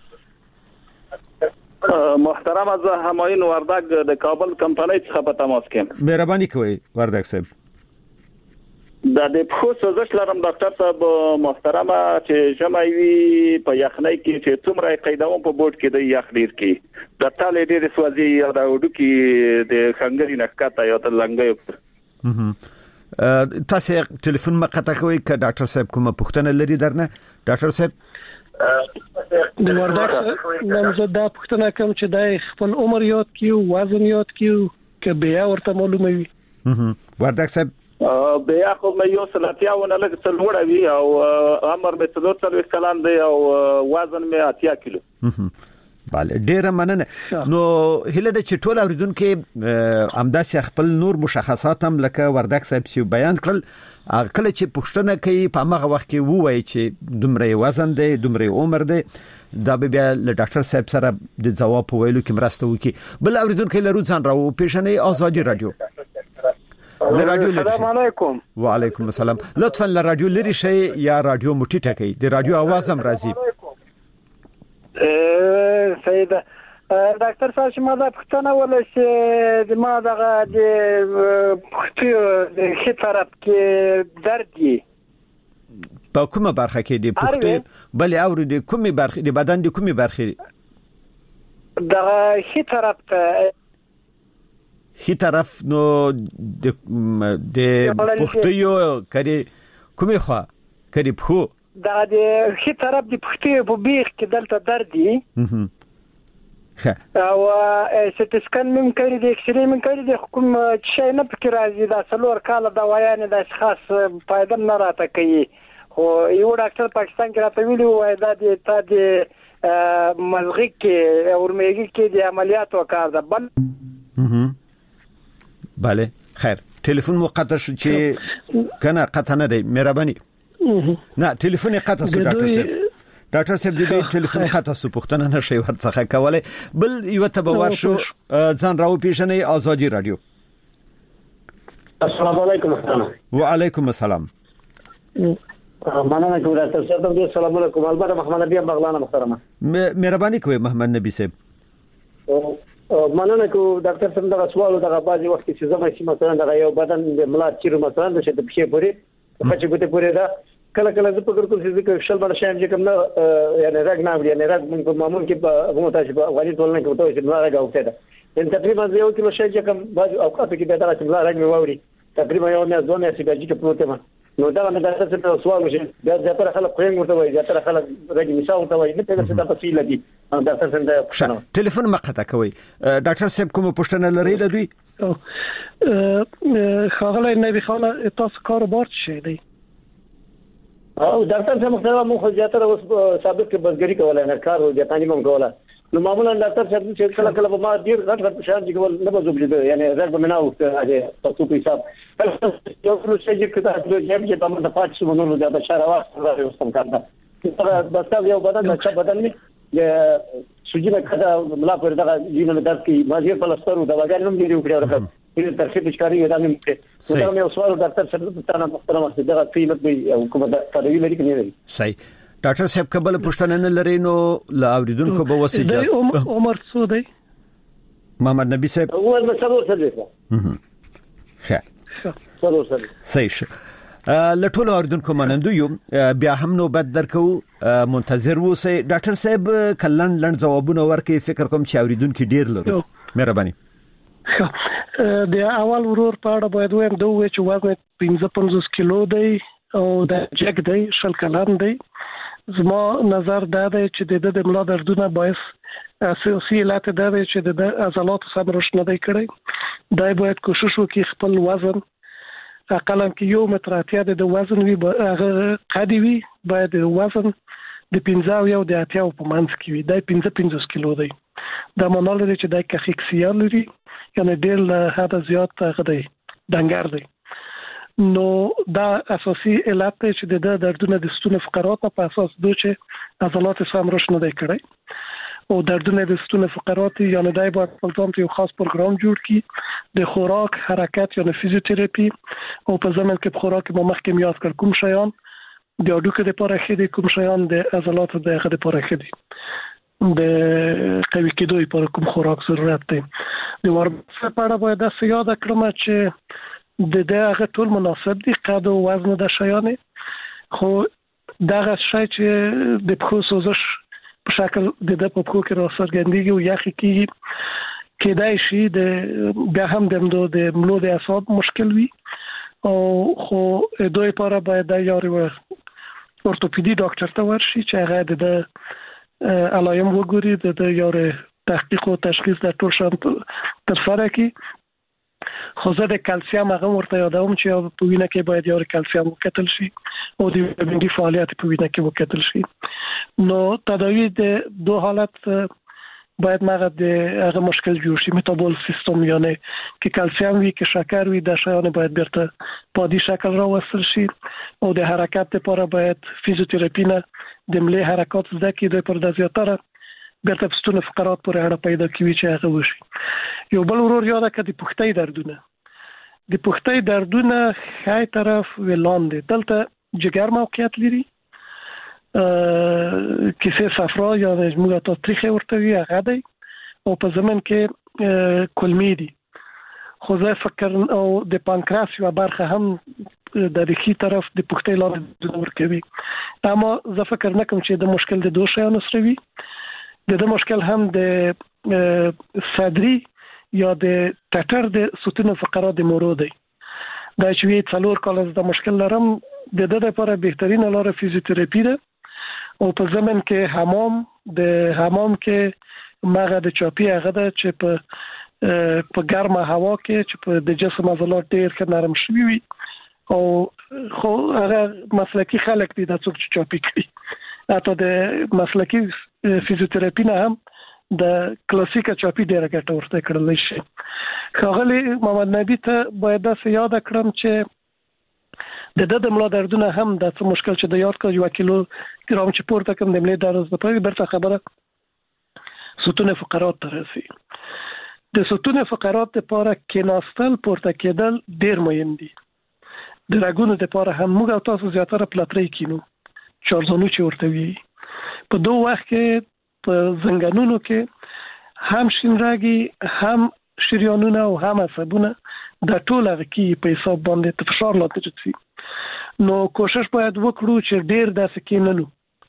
محترم از همایون وردک د کابل کمپنۍ څخه په تماس کې. مهرباني کوئ وردک صاحب. د پخو سوزش لرم ډاکټر صاحب محترمه چې جمعوي په یخنۍ کې چې څومره قیداوم په بورډ کې د یخ ډیر کې د تالې ډیر سوځي یا د وډو کې د خنګري نکاته یا د لنګي تاسو ټلیفون مقطع کوي ک ډاکټر صاحب کومه پوښتنه لري درنه ډاکټر صاحب د وردګ نمزه دا پوښتنه کوم چې د خپل عمر یاد کیو وزن یاد کیو ک بیا ورته معلومه وي وردګ صاحب بیا خو مې یو سلاتیاونه لږ څلوړه وی او عمر مې 43 کلن دی او وزن مې 80 کیلو bale ډیره مننه نو هله د چټول اوریدونکو امداسي خپل نور مشخصات هم لکه وردګ صاحب سی بیان کړل کله چې پښتنه کوي په هغه وخت کې وایي چې دومره وزن دی دومره عمر دی دا به بیا له ډاکټر صاحب سره د جواب ویلو کې مرسته وکړي بل اوریدونکو له روزان راو پیښنې ازادي رادیو السلام علیکم وعلیکم السلام لطفا له رادیو لري شي یا رادیو مټی ټکی د رادیو आवाज هم راځي سیده ډاکټر صاحب چې ما دا پښتنه ولا چې د ما دغه د پښتو د خې طرف کې درد دی په کومه برخه کې دی پښتو بل اوري د کومه برخه د بدن د کومه برخه دغه خې طرف ته خې طرف نو د پښتو یو کړي کومه خوا کړي په دا د خې طرف د پښتو په بیخ کې دلته درد دی او سټ سکن من کړی د اکسرې من کړی د حکوم شي نه فکر راځي دا څلور کال دا وایانه د خاص فائدہ نه راته کوي خو یو ډاکټر پاکستان کې راته ویلي وای دا د مزغې کې اورمېږي کې د عملیات وکړ ده bale خیر ټلیفون مقطع شو چې کنه قطع نه دی مهرباني نه ټلیفون قطع شو ډاکټر صاحب دې ټلیفون قطع شو پښتنه نشي ورڅخه کولای بل یو تبوار شو ځان راو پیښنې ازادي رادیو السلام علیکم وعلیکم السلام مننه کوم ډاکټر صاحب دې السلام علیکم البته محمد نبی بغلانه محترمه مهرباني کوي محمد نبی صاحب مننه کو ډاکټر صاحب دا سوال دا بعضی وخت چې زما چې مثلا دا یو بدن د ملا چیرې مثلا د شته په پورې په چې ګوته پورې دا کله کله زه فکر کوم چې شل بل شایم چې کوم نه یعنی راګ نه وړي نه راګ په معمول کې په هغه تاسو په وایي ټولنه کې وته چې نه راګ اوته ده ان تقریبا یو کیلو شای چې کوم بعض اوقات کې به دا چې راګ مې ووري تقریبا یو نه دوه نه سیګاجي کې پروت ما نو دا نه دا څه په سوال وشي دا ځکه خلک کوین ورته وایي ځکه خلک راګ مثال ورته وایي نه په څه د تفصیل دي ډاکټر صاحب ټلیفون مقطع کوي ډاکټر صاحب کوم پوښتنه لري د دوی خاغله نبی خاله تاسو کاروبار شي دی او ډاکټر صاحب مختلف مو خو زیاتره اوس ثابت کې بزګری کولای نه کار او ځانګړي مم کوله نو معمولا ډاکټر صاحب چې کله کله ما ډیر غټ شان چې کول نه بزوب دي یعنی زړه به نه اوسه هغه تاسو په حساب یو څه چې کته چې په موږ د پاتې شو نو دا شهر واسطه راځي اوسم کاردا بس یو بدن چې بدن نه سوجي کده ملا پر دا جینو درس کې ماجر پلستر دا وګړي نوم دی وکړي ورته په ترخیص ښکاری ودا نه مته نو دا مې سوال ډاکټر صاحب ته نه محترمه ده دا قیمت به حکومت تدوی لري کني لري صحیح ډاکټر صاحب قبل پښتنه نه لري نو لا اوریدونکو به وسیجه عمر څو دی محمد نبی صاحب هو مسلو سره ښه صحیح لټول اوریدونکو منندو یو بیا هم نو بد درکو منتظر ووسئ ډاکټر صاحب کلن لن جوابونه ورکړي فکر کوم چې اوریدونکو ډیر لري مهرباني د اول ورور په اړه باید وایم دوی چې وزن 55 کیلو دی او د جګ دی شل کلن دی زما نظر دا دی چې د ملا دردونه باعث اساسي علت دا دی چې د عضلات سم رشد نه دی کړی دا باید کوشش وکړي خپل وزن اقلا کې یو متر اتیا د وزن وی هغه قدی وی باید وزن د 15 یو د اتیا په منځ کې وي دا 55 کیلو دی دا معنی لري چې دا کخیکسیا لري یعنی ډېر له حده زیات غدي دنګر دی نو دا اساسي علت چې د دردونه د ستوني فقرات په اساس دوی چې عضلات سم رشد نه دی کړی او دردونه د ستوني فقرات یعنی دای باید خپل ځان ته یو خاص پروګرام جوړ کړي د خوراک حرکت یعنی فزیوتراپي او په ځمن کې په خوراک مو مخکې یاد کړ کوم شیان د اډوکو لپاره خېدي کوم شیان د عضلات د غد لپاره خېدي د قوي کېدو لپاره کوم خوراک ضرورت دی د ورزش لپاره باید د یاد کړم چې د هغه ټول مناسب دي، قد او وزن د شیانه. خو دغه شی چې د پخو سوزش په شکل د پخو کې راڅرګندېږي او یخ کېږي، کېدای شي د بیا هم د ملو د اعصاب مشکل وي، او خو دوی لپاره باید د یاري اورتوپیدي ډاکټر ته ورشي چې هغه د علایم وګوري، د یاري تحقیق او تشخیص د ټول شان تر سره کړي. خو زه د کلسیم هغه ورته یادوم چې په وینه کې باید یو کلسیم وکتل شي او د ویټامین ډي فعالیت په وینه کې وکتل شي. نو تداوی د دوه حالت باید مغه د هغه مشکل جوړ شي، میتابول سیستم، یعنی کې کلسیم وي کې شکر وي، د شیانه باید بیرته په دې شکل راوستل شي. او د حرکت لپاره باید فزیوتراپی نه د ملي حرکات زده کړي، د پر د زیاتره بیرته پستونه فقرات پورې اړه پیدا کوي چې هغه وشي. یو بل ورور یاد کړه د پختې دردونه. د پختې دردونه خای طرف ولاندې دلته جګر موقعیت لري، کیسه صفرا یا موږ ته تاریخ ورته وی هغه دی، او په زمن کې کلمی دي. خو زه فکر او د پانکراس یو برخه هم د ریخي طرف د پختې لاندې ورکوي، اما زه فکر نکم چې د مشکل د دوه شیانو سره وي. د مشکل هم د صدري یا د ټټر د ستون فقرات د مورو دی. دا چې وی څلور کال د مشکل لرم، د دې لپاره بهترینه لاره فزیوتراپی ده، او په زمن کې حمام کې مغه د چاپی هغه ده چې په ګرمه هوا کې چې په د جسم عضلات ډیر ښه نرم شوي وي، او خو هغه مسلکی خلک دي د څوک چې چاپی کوي. اته د مسلکی فزیوتراپی نه هم د کلاسیکه چاپی ډیره ګټه ورته کړل شي. خاغلی محمد نبی ته باید دا یاد کړم چې د ملا دردونه هم د څه مشکل چې د یاد کړ 1 کیلو ګرام چې پورته کوم د ملي درز د پاره برته خبره ستون فقرات ترسي. د ستون فقرات لپاره کېناستل پورته کېدل ډیر مهم دي. د راګونو لپاره هم موږ تاسو زیاتره پلاتری کینو چارزانو چې ورته وی. په دوه وخت کې په زنګانونو کې هم شینراګي، هم شریانونه او هم عصبونه د ټول هغه کې په حساب باندې فشار لاندې راځي. نو کوشش باید وکړو چې ډیر داسې کیننو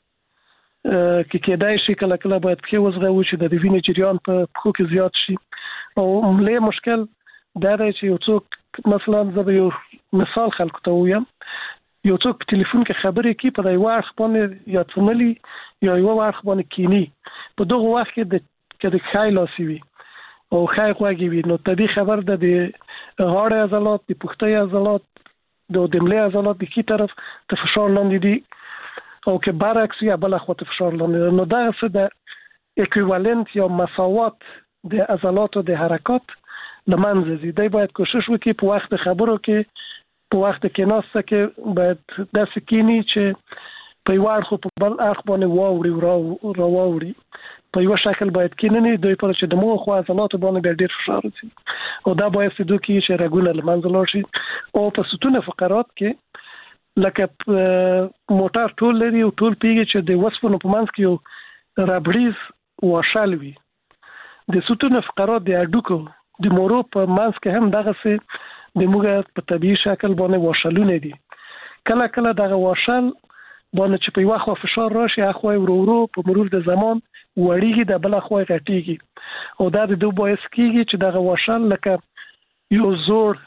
کې کېدای شي کله کله باید کې وزغو چې د وینې جریان په پخو کې زیات شي. او ملي مشکل دا دی چې یو څوک مثلا زه یو مثال خلکو ته وایم، یو څوک په ټلیفون کې خبرې کوي، په یو وخت باندې یا څملي یا یو وخت باندې کینی، په دغه وخت کې د خای لاسي وي او خای خوږي وي، نو طبي خبر د غاړه عضلات، د پښتۍ عضلات، د دملې عضلات د کی طرف ته فشار لاندې دي، او کې برعکس یا بل خوا ته فشار لاندې. نو دا څه د اکویوالنت یا مساوات د عضلاتو د حرکت لمنځه دي. دی باید کوشش وکړي په وخت خبرو کې، په وخت کې ناسته کې باید داسې کینی چې په یو اړخ په بل اړخ باندې واوري راووري، په یو شکل باید کیننی دوی پر چې د مو خو عضلات باندې ډیر فشار راځي، او دا باید چې دوی کې چې رګونه لمنځه لاړ شي. او په ستون فقرات کې لکه موټر ټول لري او ټول پیږي چې د وسپنو په منځ کې یو رابړیز واشل وي. د ستون فقرات د اډوکو د مورو په منځ کې هم دغه څه د موږ په طبيعي شکل باندې واشلونه دي. کله کله دغه واشل باندې چې په یو خوا فشار راشي، اخوای ورو په مرور د زمان وړيږي، د بل خوا غټيږي، او دا د دوه باعث کیږي چې دغه واشل لکه یو زور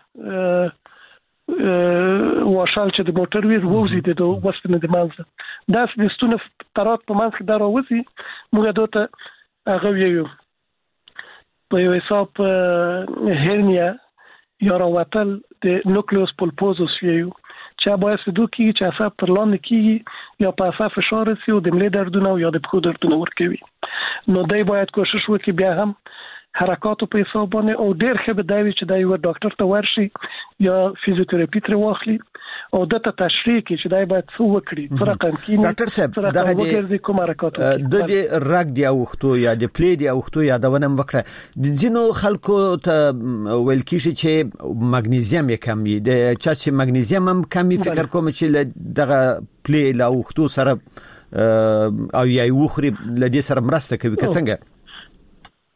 واشل چې د موټر ویر ووزي د وسپنې د منځ دا د ستون فقرات په منځ کې دا راوځي. موږ دوته هغه ویو په یو حساب هرنیا یا راوتل د نوکلیوس پولپوزوس ویو چې باعث دوه کیږي چې اعصاب پر لاندې کیږي یا په اعصاب فشار رسي او د ملي دردونه او یا د پښو دردونه ورکوي. نو دای باید کوشش وکړي بیا هم حرکاتو په حساب باندې، او ډیر ښه به دی چې دای و ډاکټر ته ورشي یا فزیوتراپی تر واخلي او دته تشریح کړي چې دای باید څه وکړي، څه رقم کینی. ډاکټر صاحب دغه د کوم حرکاتو د رګ دی اوختو یا د پلی دی اوختو یا د ونم وکړه د ځینو خلکو ته ویل کیږي چې مګنیزیم یې کم وي، د چا چې مګنیزیم هم کم وي، فکر کوم چې دغه پلی لا اوختو سره او یا وخري لدې سره مرسته کوي که څنګه؟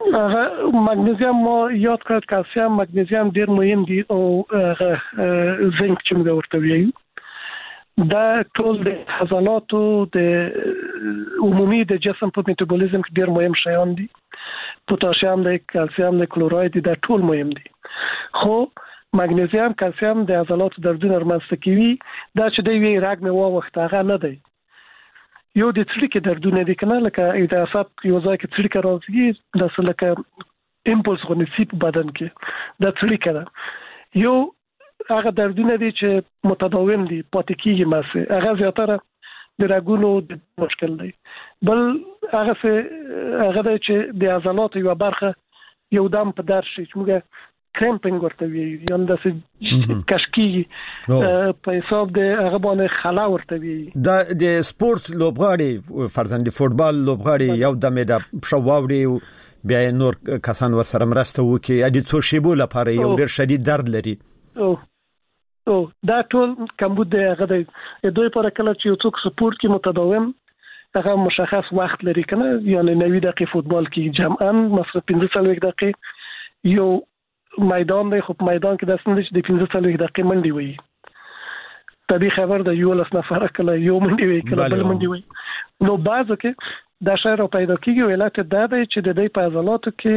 مګنیزیم ما یاد کړ کلسیم مګنیزیم ډیر مهم دي او زنک چې موږ ورته ویو دا ټول د عضلاتو د عمومي د جسم په میټابولیزم کې ډیر مهم شیان دي پوتاشیم د کلسیم د کلوراید دا ټول مهم دي خو مګنیزیم کلسیم د عضلاتو دردونه رامنځته کوي دا چې د وی راګ مې وخت هغه نه دی یو د څړیکې دردونه دي کنه لکه د اعصاب یو ځای کې څړیکه راځي د لکه امپولس غونډې په بدن کې دا څړیکه ده یو هغه دردونه دي چې متداوم دي پاتې کیږي ماسه هغه زیاتره د راګونو د مشکل دی بل هغه چې د عضلاتو یو برخه یو دم په در شي چې موږ کرمپینګ ورته وی یا د کشکی په حساب د هغه باندې خلا ورته وی د سپورت لوبغاړي فرضاً د فوتبال لوبغاړي یو دمه د شواوړي بیا نور کسان ورسره مرسته وکي ادي څو شیبو لپاره یو ډیر شدید درد لري او دا ټول کمبود دی هغه د دوی پر کله چې یو څوک سپورت کې متداوم هغه مشخص وخت لري کنه یعنی 90 دقیقې فوتبال کې جمعاً مثلا 15 دقیقې یو میدان دی خو میدان کې د سند چې د 15 دقیقې منډي وي تدې خبر د یو لس نفر کله یو منډي وي کله بل منډي وي نو بعضو کې دا شایر پیدا کیږي ولات دا دی چې د دې په عضلاتو کې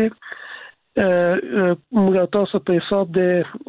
موږ تاسو په حساب د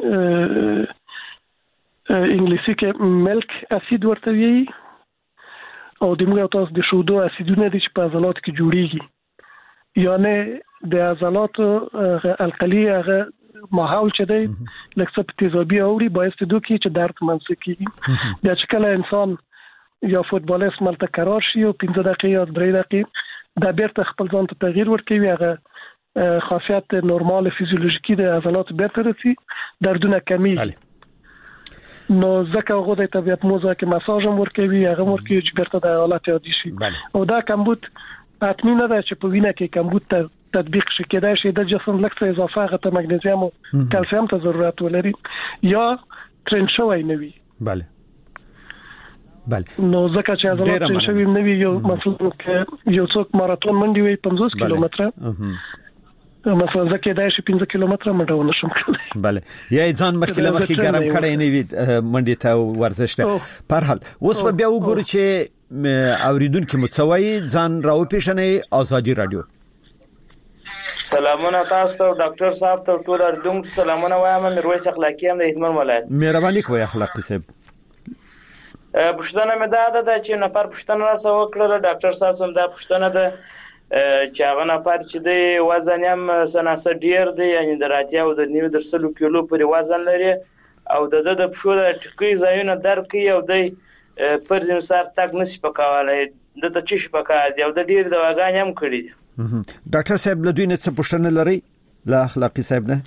انګلیسي کې ملک اسید ورته وی او د موږ تاسو د شودو اسیدونه دي چې په عضلاتو کې جوړیږي یعنی د عضلاتو القلی هغه ماحول چې دی لکه څه تیزابي اوري باعث دي چې درد منځ کیږي دا چې کله انسان یا فوتبالیست ملته قرار شي او 15 دقیقې یا 3 دقیقې دا بیرته خپل ځان ته تغییر ورکوي هغه خاصیت نورمال فیزیولوژیکي د عضلاتو بیرته رسي دردونه کمی نو ځکه هغه د طبيعت موزه کې مساج هم ورکوي هغه ورکوي چې بیرته د حالت عادي شي او دا کمبود اټمینه ده چې په وینه کې کمبود تطبیق شي کېدای شي د جسم لکه اضافه غته مګنیزیم او کلسیم ته ضرورت ولري یا ترن شوی نه وي بله نو ځکه چې عضلات ترن شوی نه وي یو مثلا یو څوک ماراتون منډي وي 50 کیلومتره مثلا ځکه دا شي 15 کیلومتره منډه ونشم کولای بله یا ځان مخکې ګرم کړی نه وي منډي ته ورزش ته په هر حال اوس بیا وګورئ چې اوریدونکو متسوي ځان راو پیژنې ازادي رادیو سلامونه تاسو ته ډاکټر صاحب ته ټول اردوم سلامونه وایم میرویس اخلاقی هم د هدمن ولایت مهرباني کوئ اخلاقی صاحب پښتنه مې دا ده چې نفر پښتنه راسو وکړه ډاکټر صاحب هم دا پښتنه ده چې هغه نفر چې د وزن هم سناسه ډیر دی یعنی دراتیا او د 90 کیلو پورې وزن لري او د پښو د ټکی ځایونه درد کوي او د پر دې سر تک نشي پکاوالای د چی پکا دی او د ډیر دواګان هم کړی دي ډاکټر صاحب له دوی نه څه پوښتنه لري له اخلاقی صاحب نه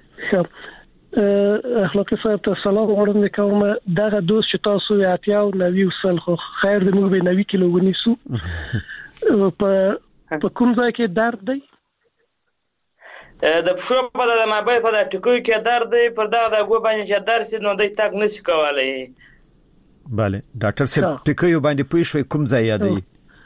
اخلاقی صاحب ته سلام غواړم کوم دغه دوست چې تاسو یاتیا او نوی وسل خو خیر د موږ به 90 کیلو ونیسو په کوم ځای کې درد دی د پښو په د مابې په د ټکوي کې درد دی پر دا د غو باندې چې درد نو د تک نشي کولای bale ډاکټر صاحب ټکوي باندې پوي شوي کوم ځای یادي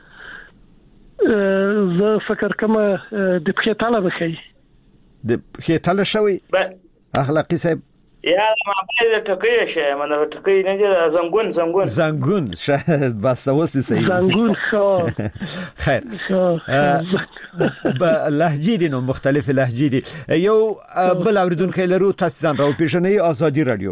زه فکر کوم د پښې تاله بخي د پښې تاله شوی اخلاقی صاحب یا ما باید ټکوي شه منه ټکوي نه زنګون بس اوسې صحیح زنګون خیر لهجې دي نو مختلف لهجې دي یو بل اوریدونکو لرو تاسو ځان راو پیژنئ ازادي رادیو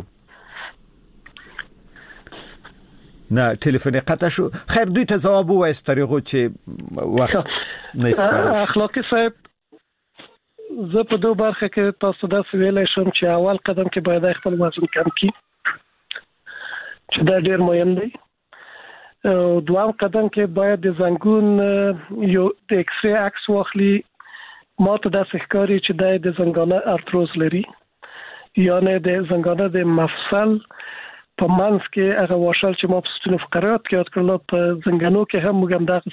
نه ټلیفون قطع شو خیر دوی ته جواب وایست طریقو چې وخت نه استفاده اخلاقی صاحب زه په دوه برخه کې تاسو دا ویلای شم چې اول قدم کې باید خپل وزن کم کړئ چې دا ډیر مهم دی او دوام قدم کې باید د زنګون یو د ایکس ری عکس واخلي ماته د ښکاری چې د زنګانه ارتروز لري یعنی د زنګانه د مفصل په منځ کې هغه واشل چې ما په ستونو فقرات کې یاد کړل په زنګانو کې هم موږ دغه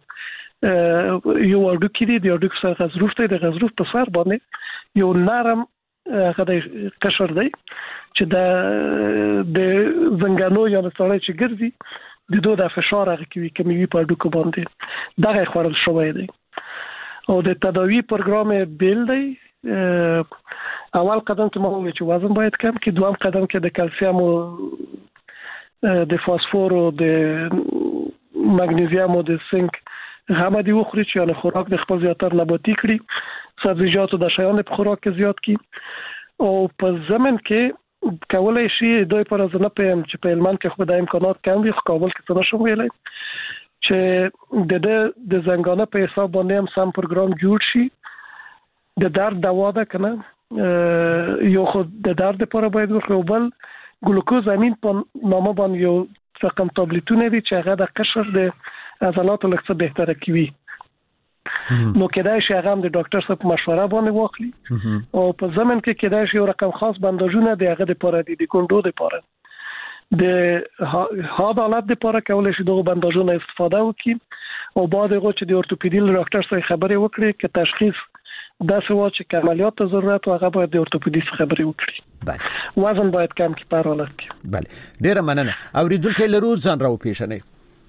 یو اډو کې دی د اډو سره غضروف دی د غضروف په سر باندې یو نرم هغه د قشر دی چې د زنګانو یا مثلا چې ګرځي د دوه د فشار هغه کوي کمی په اډو کې باندې دغه خورل شوی دی او د تداوی پروګرام بیل دی. اول قدم کې مو چې وزن باید کم کړي، دوم قدم کې د کلسیم او د فاسفور او د مګنیزیم او د زنک غما دی وخوري چې یعنی خوراک د خپل زیاتر نباتي کړي، سبزیجات او د شیانو په خوراک کې زیات کړي. او په زمن کې کولای شي دوی پر ځنه پم چې په هلمند کې خو د امکانات کم وي، خو کابل کې څه نشم ویلای چې د زنګانه په حساب باندې هم سم پروګرام جوړ شي. د درد دوا ده کنه، یو خود د درد لپاره باید ورکړو، بل ګلوکوز امین په نامه باندې یو رقم تابلیتونه دي چې هغه د قشر د عضلاتو لږ څه بهتره کوي. نو کېدای شي هغه هم د ډاکټر سره په مشوره باندې واخلي. او په زمن کې کېدای شي یو رقم خاص بنداژونه د هغه لپاره دي، د ګوندو لپاره د هاد حالت لپاره کولای شي دغه بنداژونه استفاده وکړي. او بعد هغه چې د اورتوپیدي ډاکټر سره خبرې وکړي چې تشخیص دا سوا چې عملیات ته ضرورت او هغه باید د اورتوپیدي خبرې وکړي. بله. وزن باید کم کړي په حالت کې. بله. ډیره مننه. اوریدونکو لرو ځان راو پیژنئ.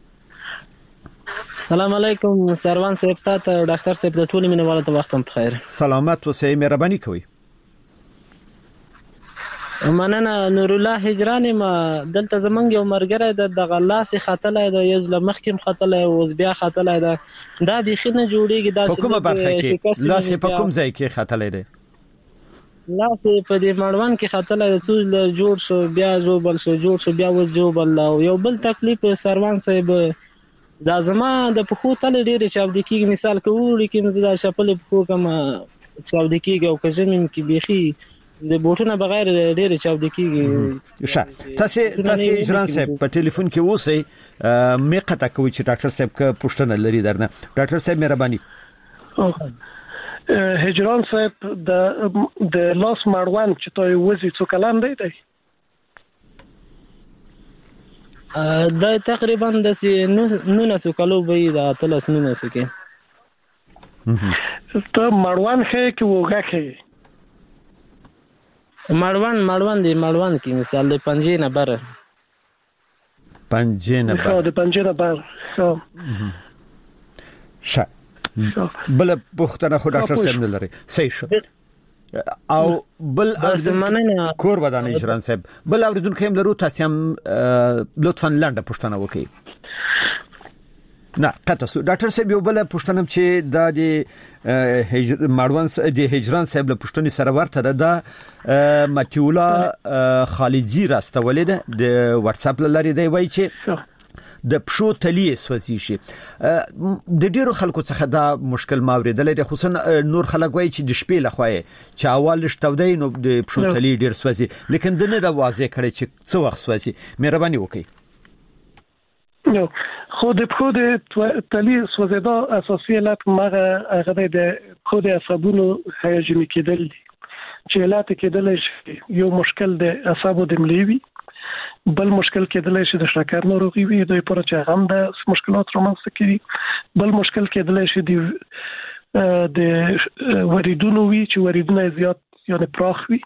السلام علیکم سروان صاحب ته ډاکټر صاحب د ټولو مینوالو ته وخت بخیر. سلامت اوسئ، مهرباني کوئ. مننه. نور الله هجرانی ما دلته زمونږ یو مرګره د غلاس خاتله د یو لمخکم خاتله او بیا خاتله دا بيخي نه جوړیږي. دا کومه برخه کې لاس په کوم ځای کې خاتله ده؟ لاس په دې مړوان کې خاتله د څو جوړ شو بیا جوړ شو بیا و جوړ یو بل تکلیف سروان صاحب دا زما د پخو تل ډېر چاودي کیږي. مثال کوي کې مزه د شپل پخو کما چاودي کیږي او کژمن کې بيخي د بوټونو بغیر ډېر چاودي کیږي. تاسو اجران صاحب په ټلیفون کې اوسئ، مې قطع کوي چې ډاکټر صاحب کا پوښتنه لري درنه. ډاکټر صاحب مهرباني. هجران صاحب د لاس مړوان چې توي وزي څو کلان دی؟ دا تقریبا د 9 کالو به دا تلس 9 کې. ته مړوان خې کې وګه خې مړوان کې مثال د پنجې نه بره د پنجې نه بره بل پوښتنه خو ډاکټر صاحب نه لري. صحیح شو. او بل کور ودان اجران صاحب بل اوریدونکو هم لرو، تاسو هم لطفا لاندې پوښتنه وکړئ. نه قطع سو. ډاکټر صاحب یو بل پوښتنه چې د مړوان د هجران صاحب له پوښتنې سره ورته ده متیولا خالدزی راستولې ده د واتس اپ لاري دی، وایي چې د پښو تلیه سوځي شي. د ډیرو خلکو څخه دا مشکل ماوریدل دي، خصوصا نور خلک وایي چې د شپې لخوا چې اول شتودای نو د پښو تلیه ډیر سوځي، لیکن د نه واضح کړي چې څو وخت سوځي. مهرباني وکړئ. نو خو د پښو د تلیه سوځیدا اساسي علت هغه د پښو د عصبونو هیجاني کېدل دي، چې علت کېدل شي یو مشکل د اعصابو د مليوي، بل مشکل کېدل شي د شکر ناروغي وي، دوی پر چې هم د مشکلات رامنځته کوي. بل مشکل کېدل شي د وریدونو وي چې وریدونه زیات یعنی پراخ وي،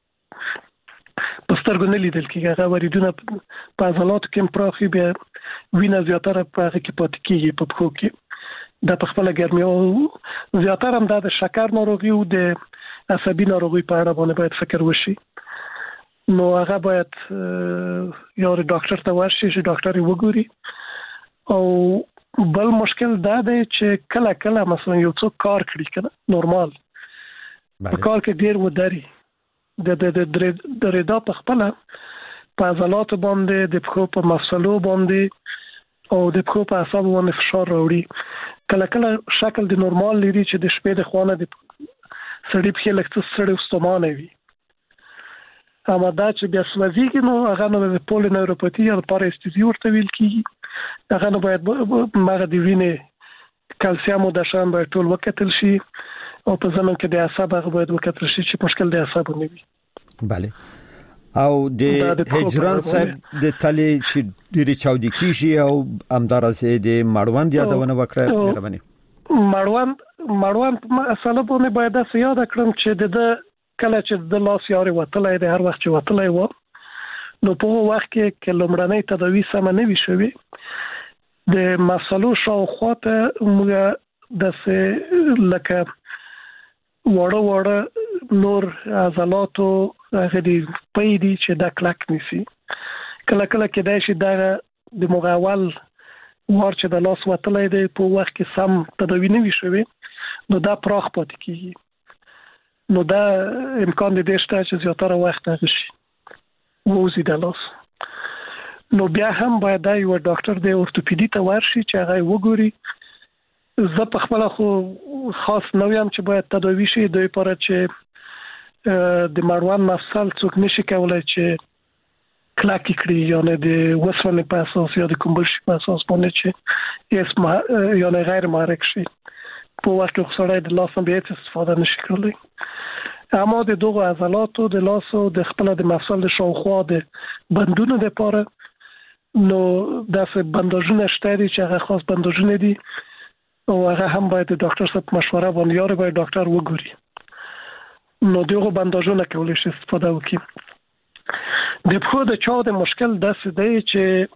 پسترګو نه لیدل کېږي. هغه وریدونه په عضلاتو کې پراخ وي، بیا وینه زیاتره په هغه کې پاتې کېږي په پښو کې. دا په خپل ګرمي او زیاتره هم د شکر ناروغي او د عصبي ناروغي په اړه باندې باید فکر وشي. نو هغه باید یو ډاکټر ته ورشي چې ډاکټر یې وګوري. او بل مشکل دا دی چې کله مثلا یو څوک کار کړي کنه نورمال په کار کې ډیر وداري د ردا په خپل په عضلاتو باندې د پښو په مفصلو باندې او د پښو په اعصابو باندې فشار راوړي. کله شکل د نورمال لري چې د شپې د خوانه د سړی په لکه سړی واستمانه وي، اما دا چې بیا سوځيږي نو هغه نو د پولینوروپاتی یا پاراستیزي ورته ویل کیږي. هغه نو باید مغه دی وینه کلسیم او د شان باید ټول وکتل شي او په زمن کې د اعصاب هغه باید وکتل شي چې مشکل د اعصاب نه وي. bale. او د هجران صاحب د تلې چې ډېری چاودي کیږي او امدارزه د مړوند یادونه وکړه. مهرباني. مړوند اصله په باید څه یاد کړم چې د کله چې د لاس یاري وتلای د هر وخت چې وتلای و نو په وخت کې کلمړنۍ تداوی سم نه وی شوی د مسلو شاوخواته موږ د لکه وړه نور عضلاتو غدي پیدي چې د کلک نسی کله کې دا شي د مغاول ورچ د لاس وتلې دی په وخت کې سم تداوی نه وشوي نو دا پراخ پاتې کیږي نو دا امکان دی شته چې زیاتره وخت هغشي ووزي د لاس نو بیا هم باید دا یو ډاکټر د اورتوپیدي ته ورشي چې هغه وګوري زه په خپل خو خاص نو یم چې باید تداوی شي د لپاره چې د مروان مفصل څوک نشي کولای چې کلاکی کړی یا نه د وسونه په اساس یا د کومبل شي په اساس باندې چې اسمه یا نه غیر محرک شي په وخت کې سره د لاس نه به استفاده نشي کولای اما د دوه عضلاتو د لاس او د خپل د مفصل د شاوخوا د بندونو لپاره نو داسې بنداژونه شته چې هغه خاص بنداژونه دي او هغه هم باید د ډاکټر سره مشوره باندې یا باید ډاکټر وګوري نو دغه بنداژونه کولای شي استفاده وکړي د په د چا د مشکل داسې دی چې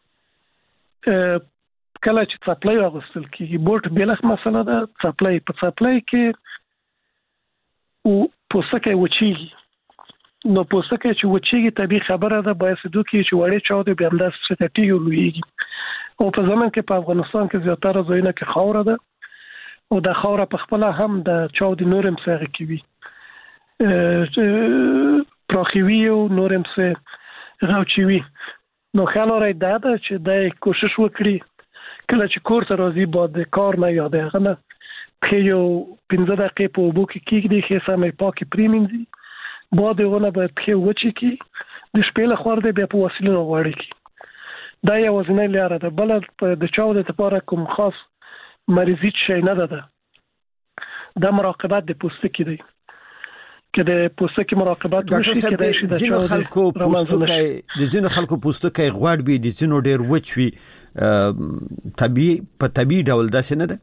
کله چې څپلۍ واغستل کیږي بوت بلخ مسله ده څپلۍ په څپلۍ کې او پوستکی وچیږي نو پوستکی چې وچیږي طبيعي خبره ده باید دوی چې وړي چا د بیا انداز ستټي لویږي او په زمون کې په افغانستان کې زیاتره ځایونه کې خاور ده او د خاور په خپل هم د چا د نورم سره کوي پراخوي او نورم سره غوچوي نو خلاره ده چې د کوشش وکړي کله چې کور ته راځي بعد کار نه یاد هغه په یو 15 دقیقې په وبو کې کېږي چې سمې پاکي پریمینځي بعد هغه به په وچی کې د شپې له خور دی بیا په وسیله وړي کی دا یو ځنې لاره ده بل د چاو د لپاره کوم خاص مریضی شي نه ده د مراقبت د پوستکي دی کې د پوستکي مراقبت وشي کې د شي د ځینو خلکو پوستکي د ځینو خلکو پوستکي غوړ وي د ځینو ډیر وچ وي طبيعي ډول داسې نه ده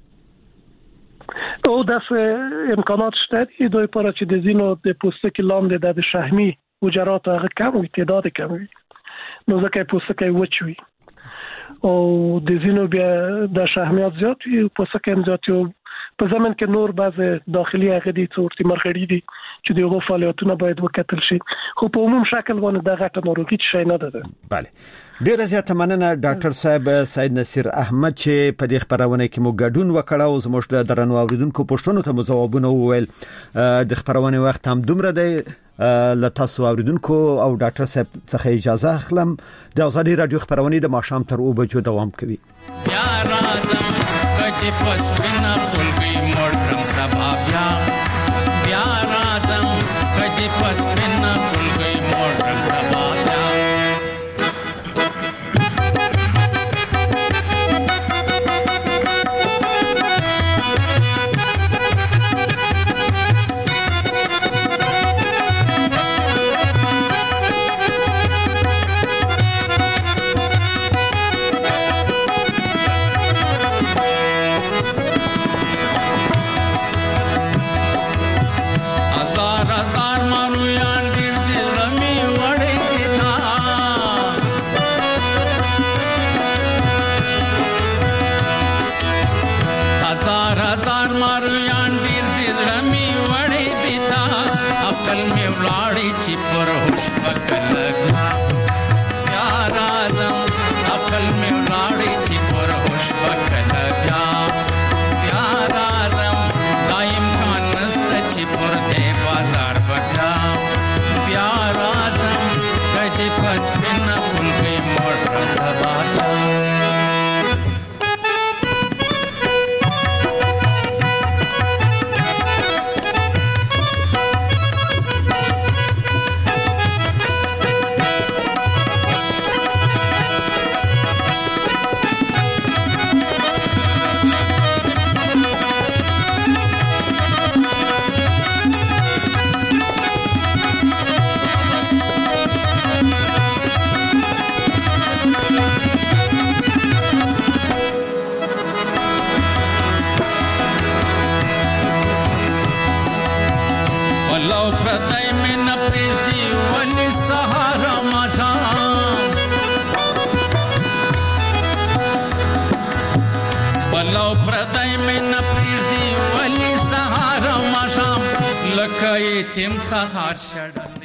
او داسې امکانات شته چې دوی لپاره چې د زینو د پوستکي لاندې د شحمي حجرات هغه کم وي تعداد کم وي نو ځکه پوستکي وچوي او د زینو بیا د شحمیات زیات وي پوستکي هم زیات وي په زمن کې نور بعض داخلي هغه دي څورتي مرغړي دي چې دغه فعالیتونه باید وکتل شي خو په عموم شکل باندې د غټه ناروغي شي نه ده bale ډیره زیاته مننه ډاکټر صاحب سید نصیر احمد چې په دې خبرونه کې مو ګډون وکړ او زموږ د درنو اوریدونکو پوښتنو ته جوابونه وویل د خبرونه وخت هم دومره دی لتاسو اوریدونکو او ډاکټر صاحب څخه اجازه اخلم د ازادي رادیو خبرونه د ماښام تر 2 بجو دوام کوي بیا راځم کچې پس وینا خلګي مړم سبا بیا راځم کچې پس وینا خلګي مړم سبا تیم سهار شړل